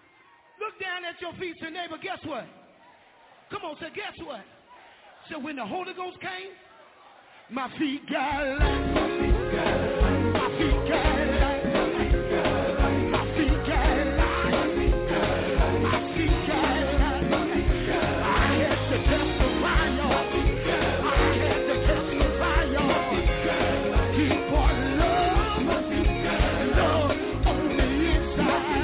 Look down at your feet. Say, neighbor, guess what? Come on, say, guess what? So when the Holy Ghost came, my feet got light. My feet got light. My feet got light. My feet got light. My feet got light. My feet got light. My feet got light. I had to testify, y'all. I had to testify, y'all. He brought love. Love on the inside.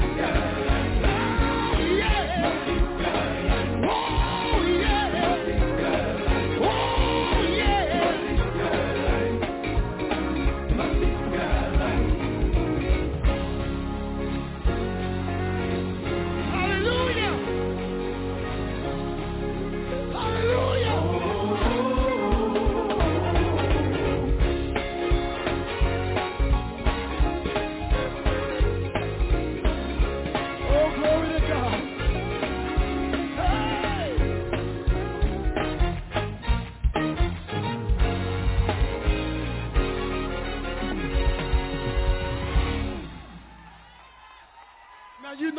Oh, yeah. Oh, yeah. Oh, yeah.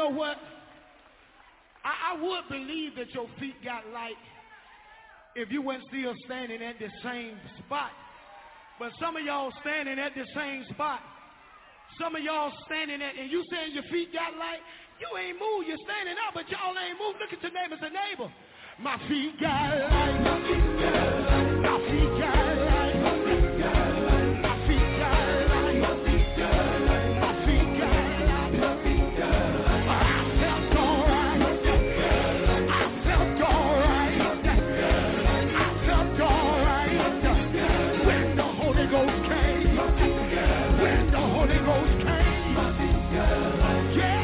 know what? I would believe that your feet got light if you weren't still standing at the same spot. But some of y'all standing at the same spot. Some of y'all standing at, and you saying your feet got light, you ain't moved, you're standing up, but y'all ain't moved. Look at your neighbor, say, neighbor, my feet got light, my feet got light, my feet got light, my feet got light, my feet got light, my feet got light, my feet got light, my feet got light. I felt alright, I felt alright, I felt alright, when the Holy Ghost came, when the Holy Ghost came, yeah.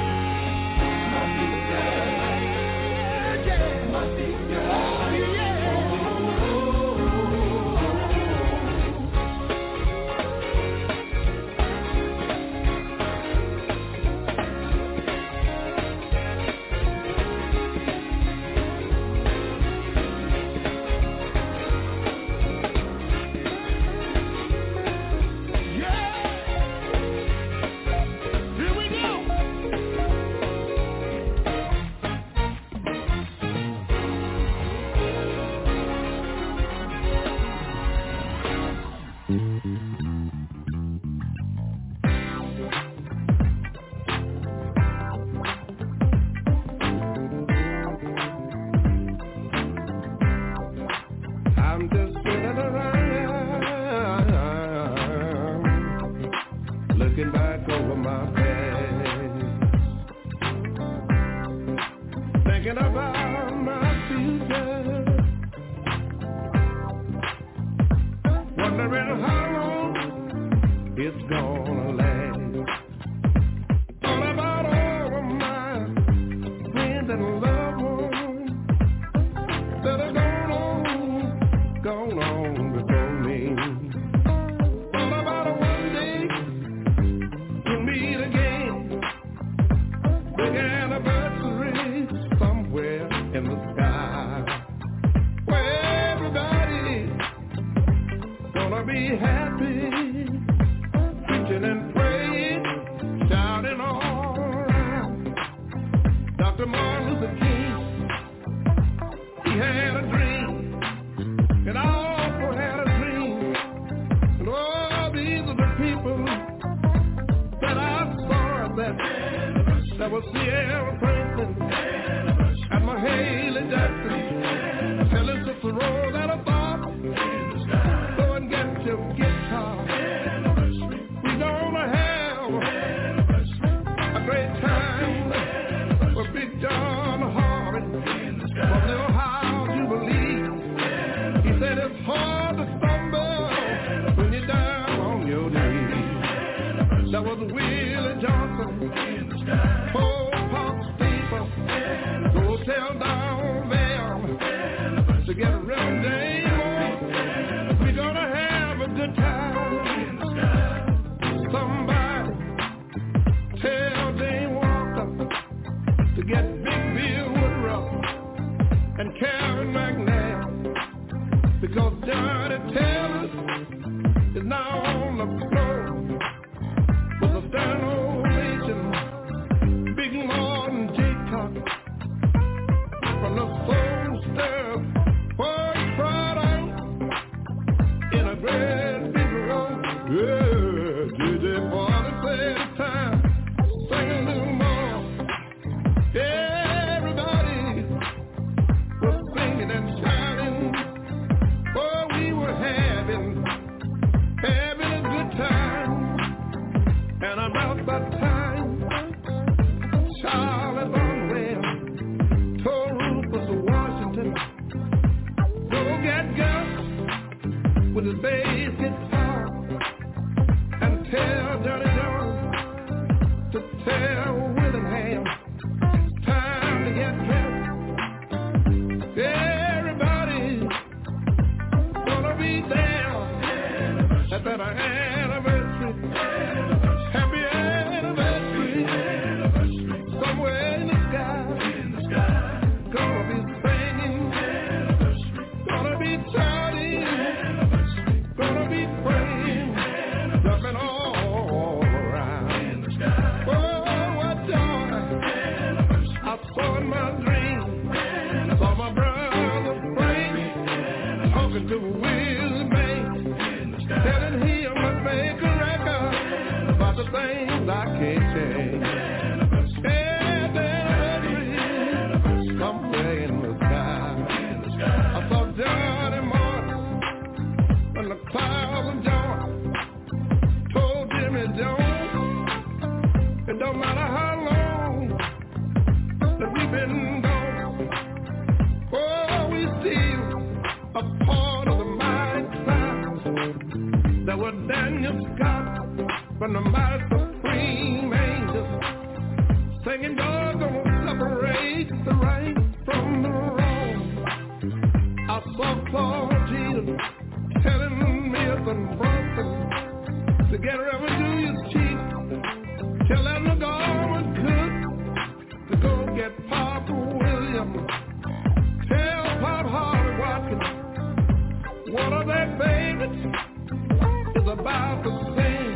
can't change. Yeah, the anniversary somewhere in the sky. I saw Johnny Martin when the clouds of joy told Jimmy Jones, it don't matter how long that we've been gone, oh, we still a part of the mighty clouds that were Daniel Scott from the mighty supreme angels singing, God don't separate the right from the wrong. I saw Claude Jesus telling Milton Brunson to get revenue his cheap, tell them the government could to go get Papa William, tell Pop Hardy Watkins one of their favorites is about to sing.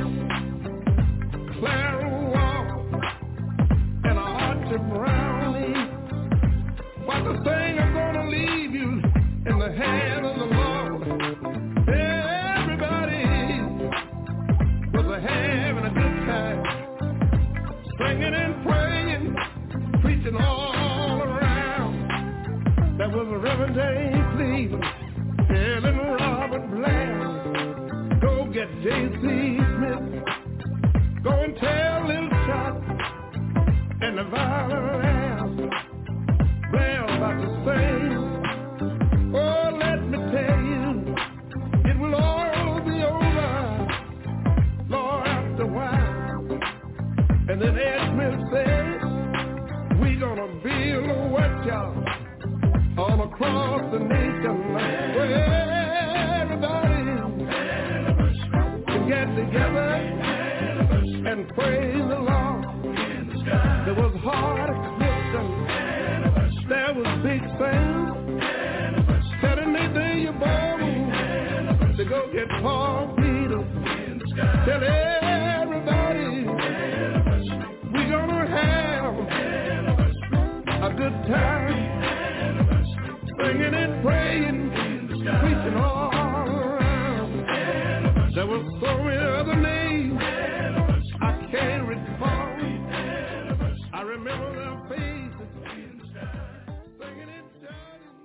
Clara Walker and Archie Brownlee, what to sing, I'm gonna leave you in the hand of the Lord. Everybody was having a good time, singing and praying, preaching all around. That was Reverend James Cleveland, Ellen Robert Bland. Go get J.C. Smith, go and tell Lil Shot and the Violent they're about to sing. Oh, let me tell you, it will all be over, Lord, after a while. And then Ed Smith said, we gonna build a workshop all across the nation where everybody can get together and praise the Lord. There was hard affliction, there was big things. Saturday day you're born to go get Paul Peters. Tell everybody we're gonna have a good time, singing and praying, preaching all around. There were so many other names I can't recall. I remember their faces, singing and shouting.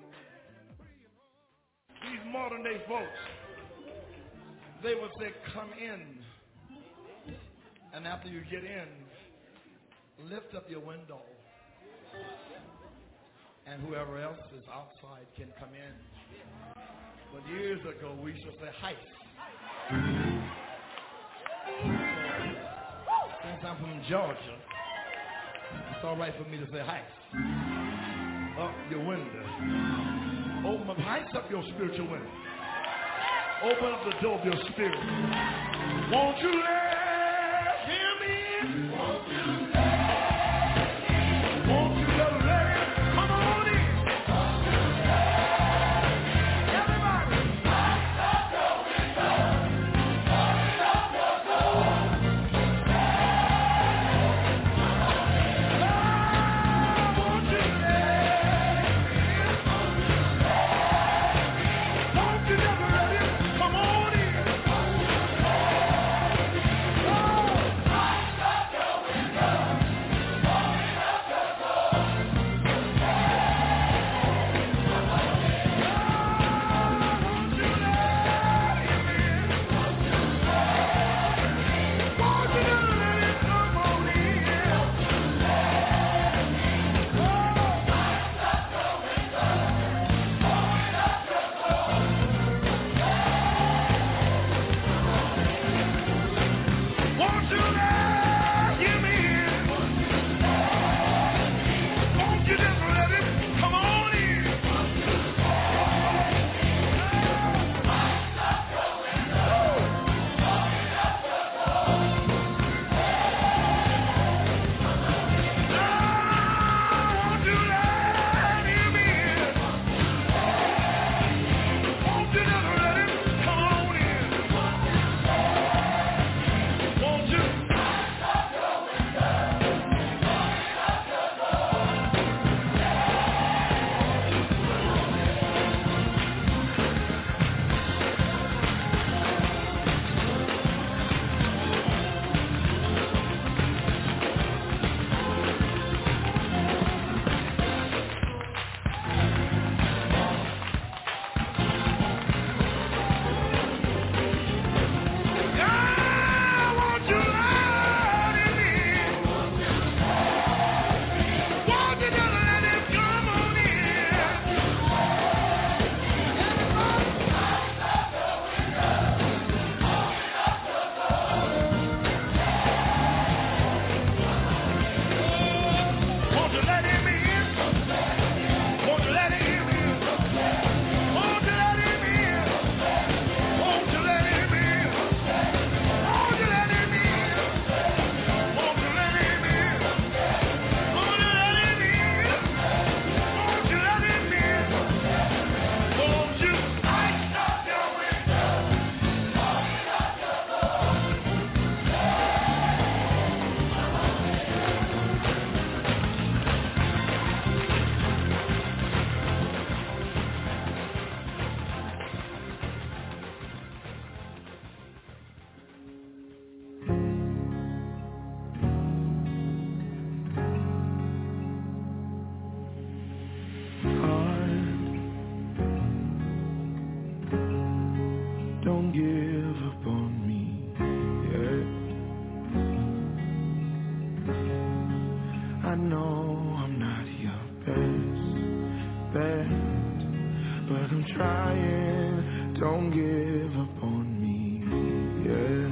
These modern day folks, they would say, come in. And after you get in, lift up your window. And whoever else is outside can come in. But years ago, we used to say, heist. Since I'm from Georgia, it's all right for me to say heist. Up your window. Open up, heist up your spiritual window. Open up the door of your spirit. Won't you let him in? Won't you let give up on me, yeah.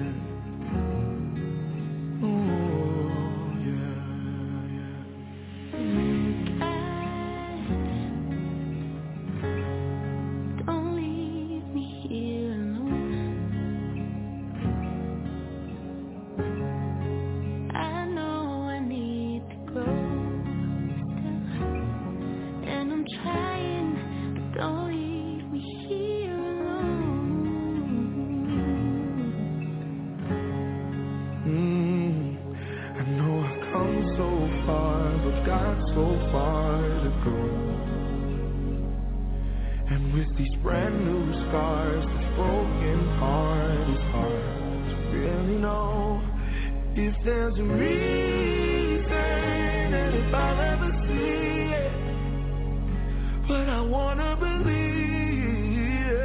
There's a reason, and if I'll ever see it, but I wanna believe,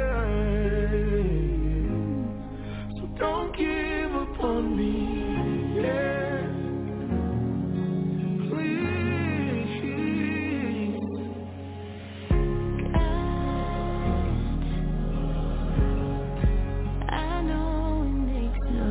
so don't give up on me, yeah, please. God, I know it makes no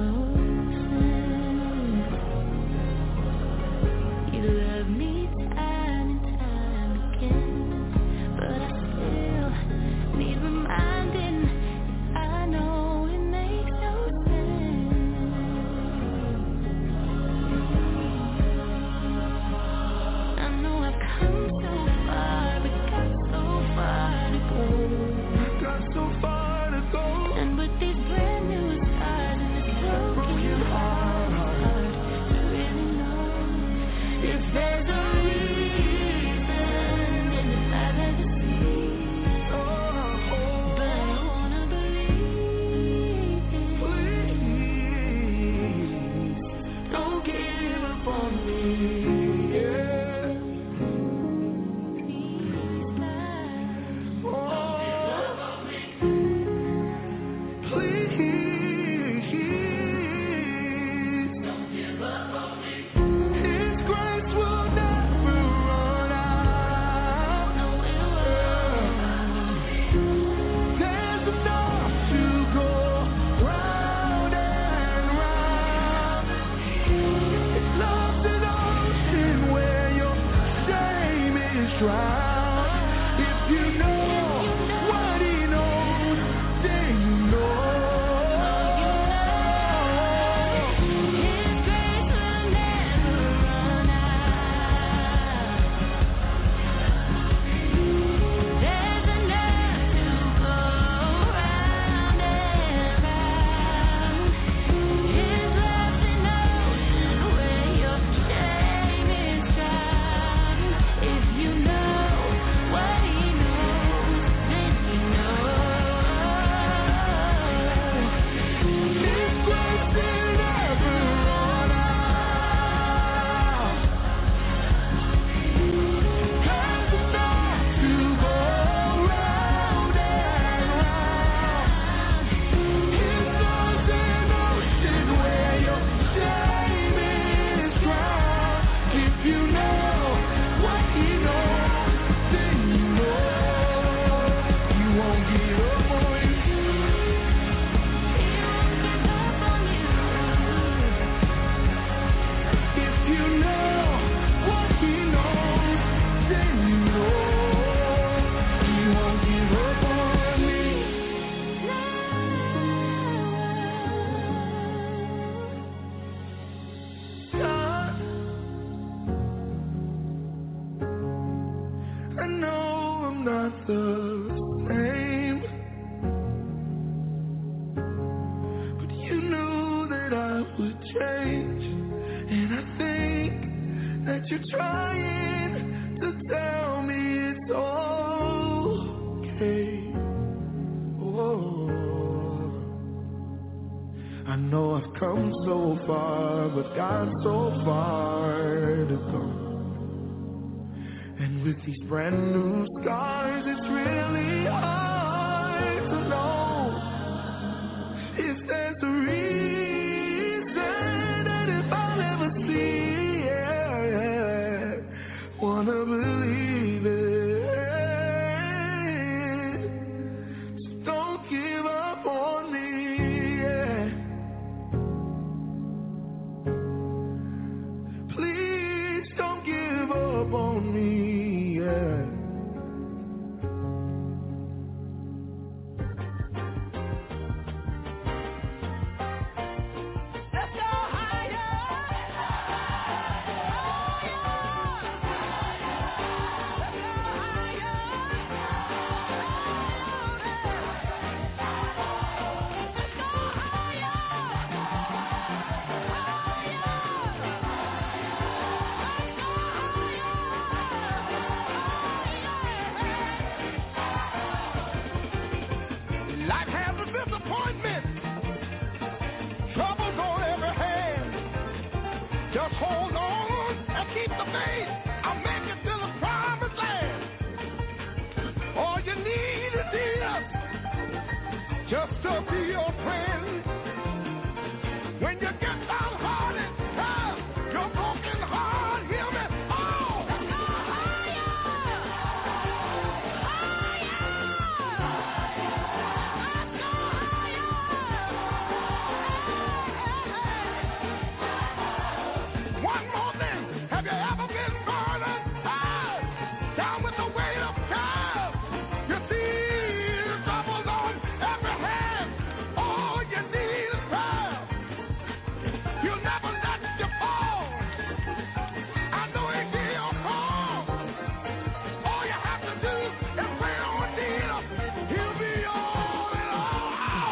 these brand new scars, it's really hard to know if there's a reason, and if I'll ever see it, wanna believe it, so don't give up on your friend. When you get downhearted, your broken heart, hear me. Oh! One more thing. Have you ever been burdened? Down with the weight of time. You see the troubles on every hand. All you need is prayer. You'll never let you fall. I know he hear your call. All you have to do is pray on Jesus. He'll be all in all.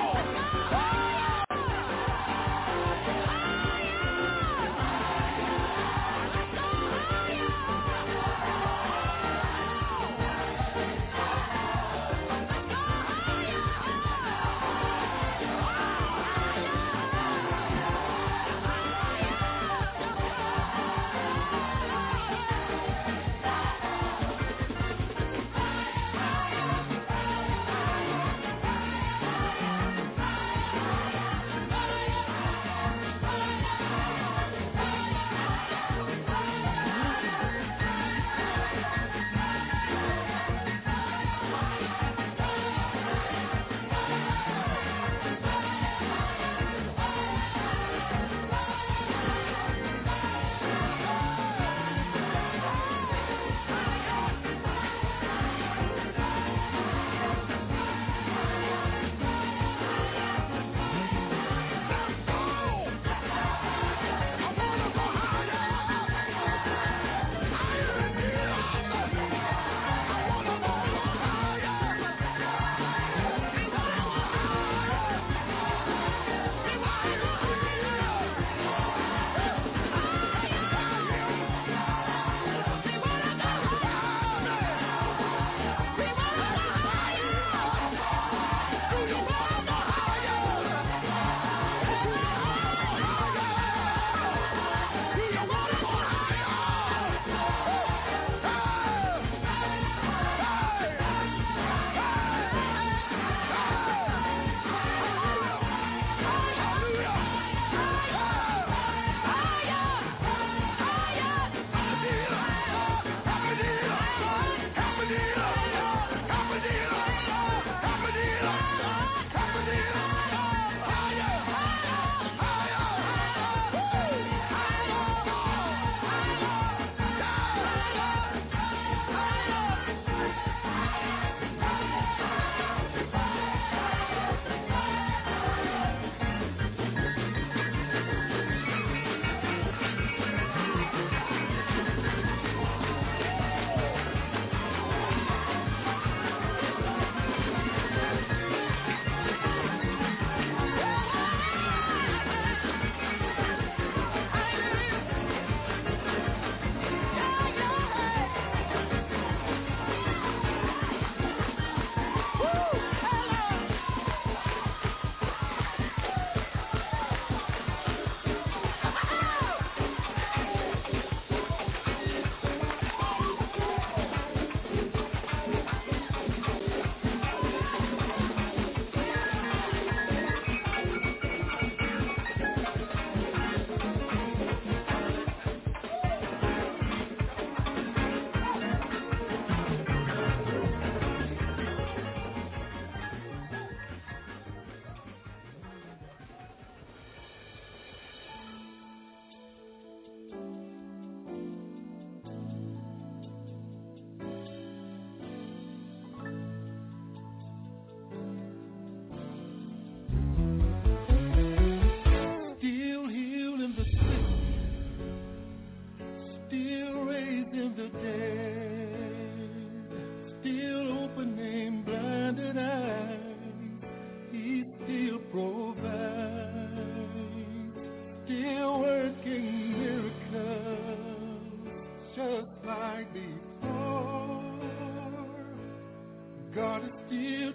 God is still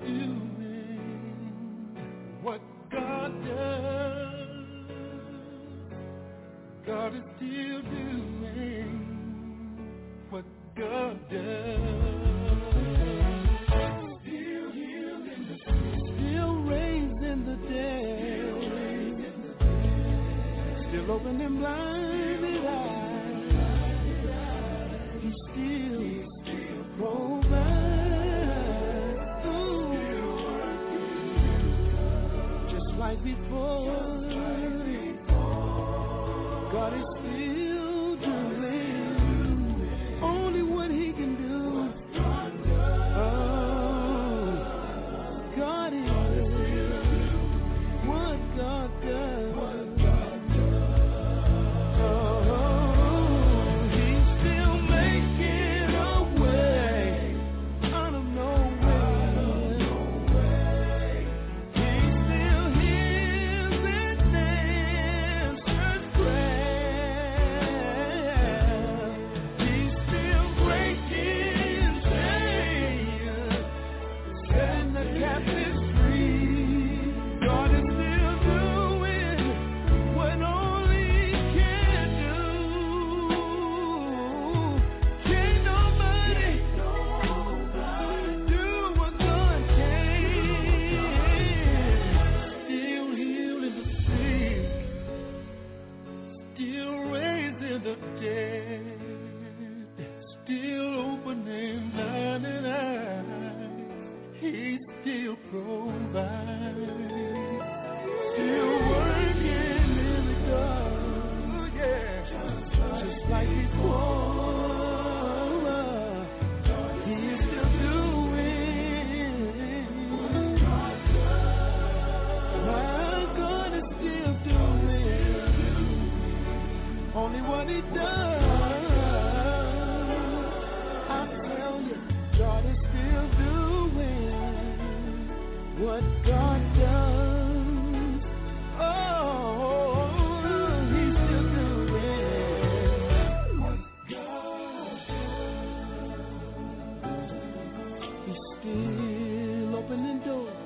doing what God does. God is still doing what God does. Still healing the sick, still raising the dead. still opening blinded eyes. He still provides. Just like before, God is still doing only what He can do. God is what God does. He's still making a way out of no way. He still hears and answers prayer. He's still breaking chains, setting the captives free. God is still doing what only He can do. Can't nobody do what God can. Still healing the sick, still raising the dead, still opening blinded eyes. He still provides, still working in the dark, yeah, just like before. He is still doing. My God is still doing only what He does. I tell you, God is still doing what God does. Oh, He's still doing what God does. He's still opening doors,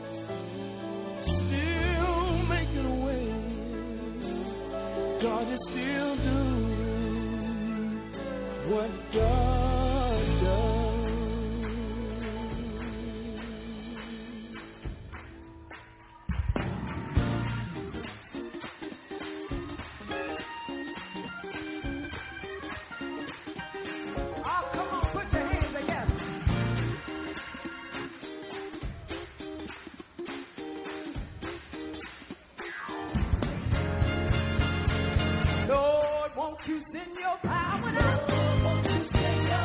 still making a way. God is still doing what God does. Oh, come on, put your hands together. Lord, won't you send your power now? Lord, won't you send your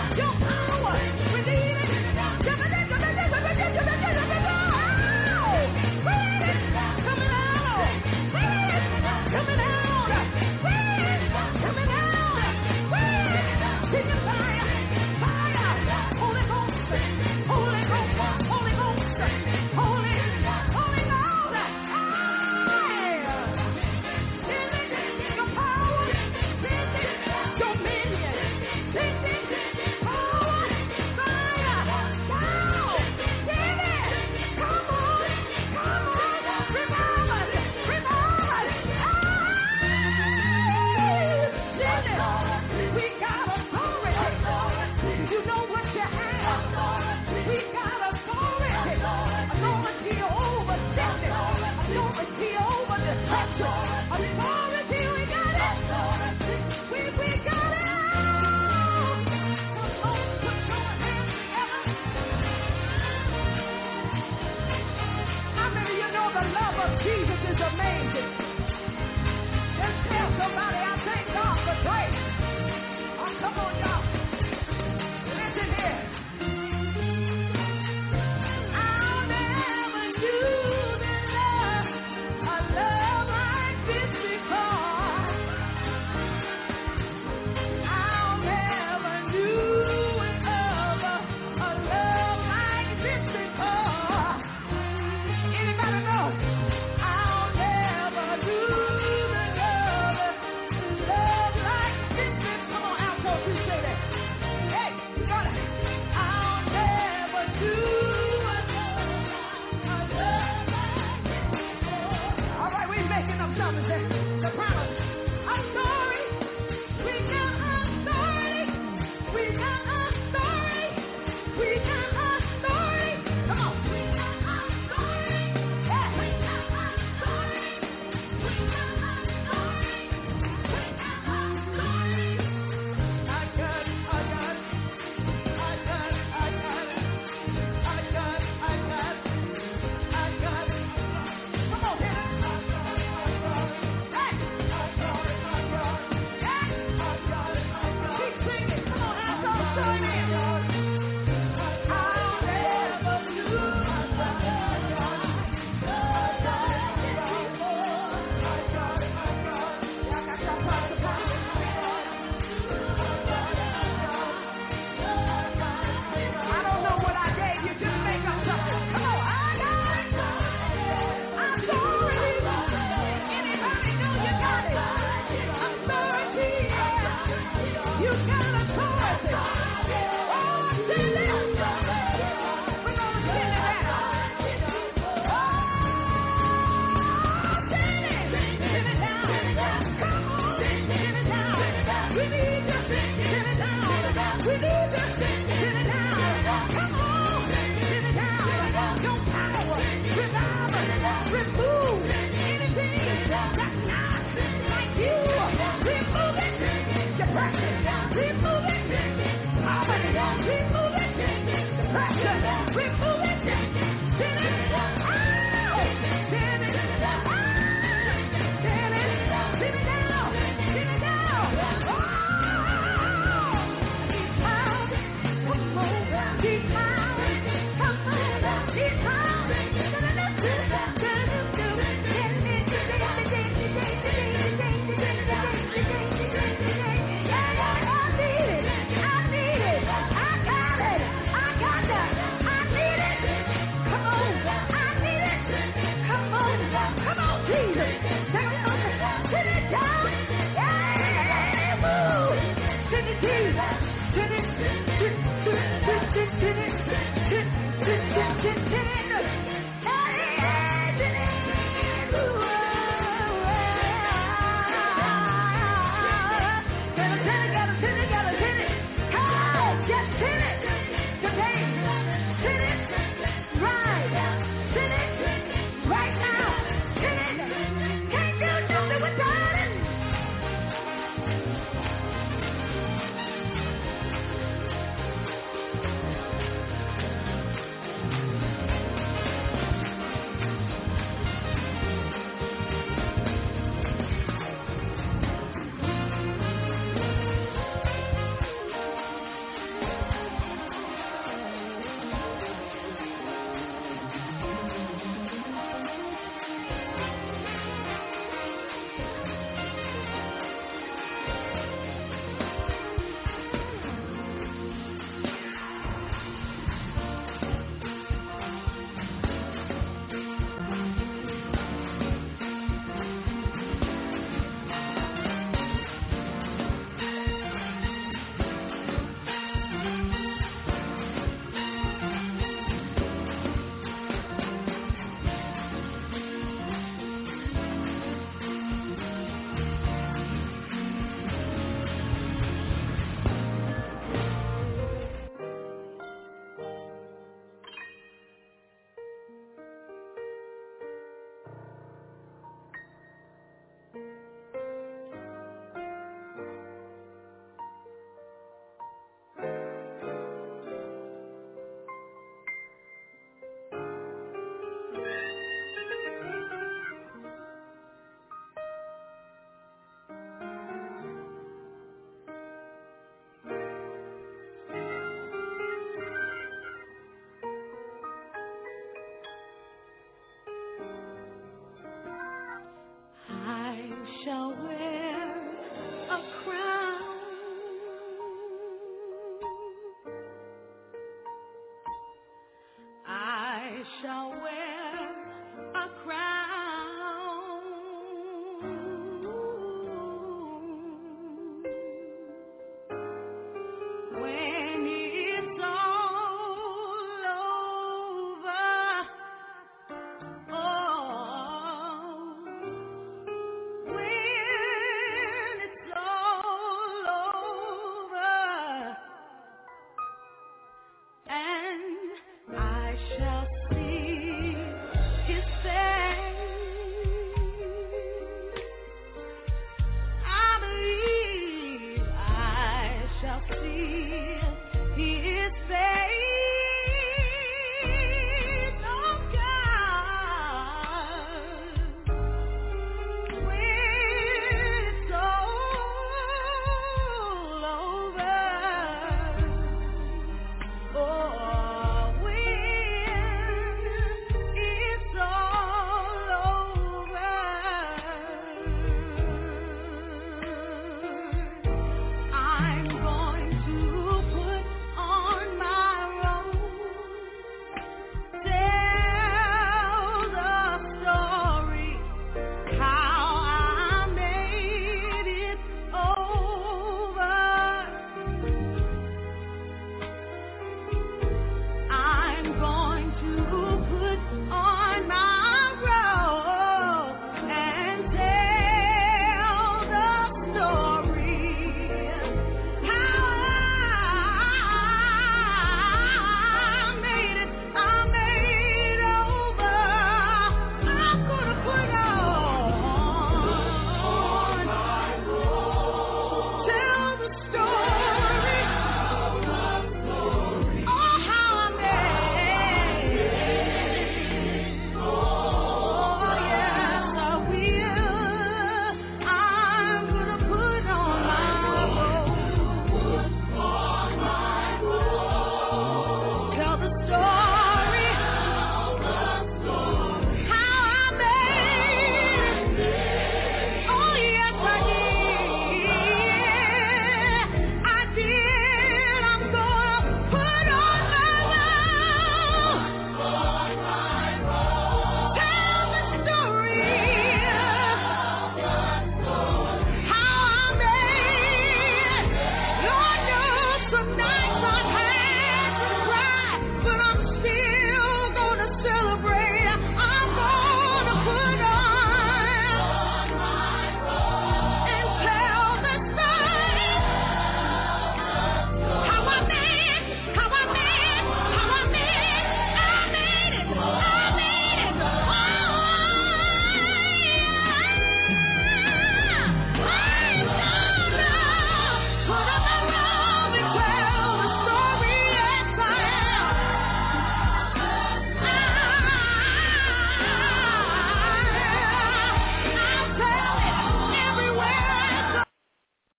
Remove it.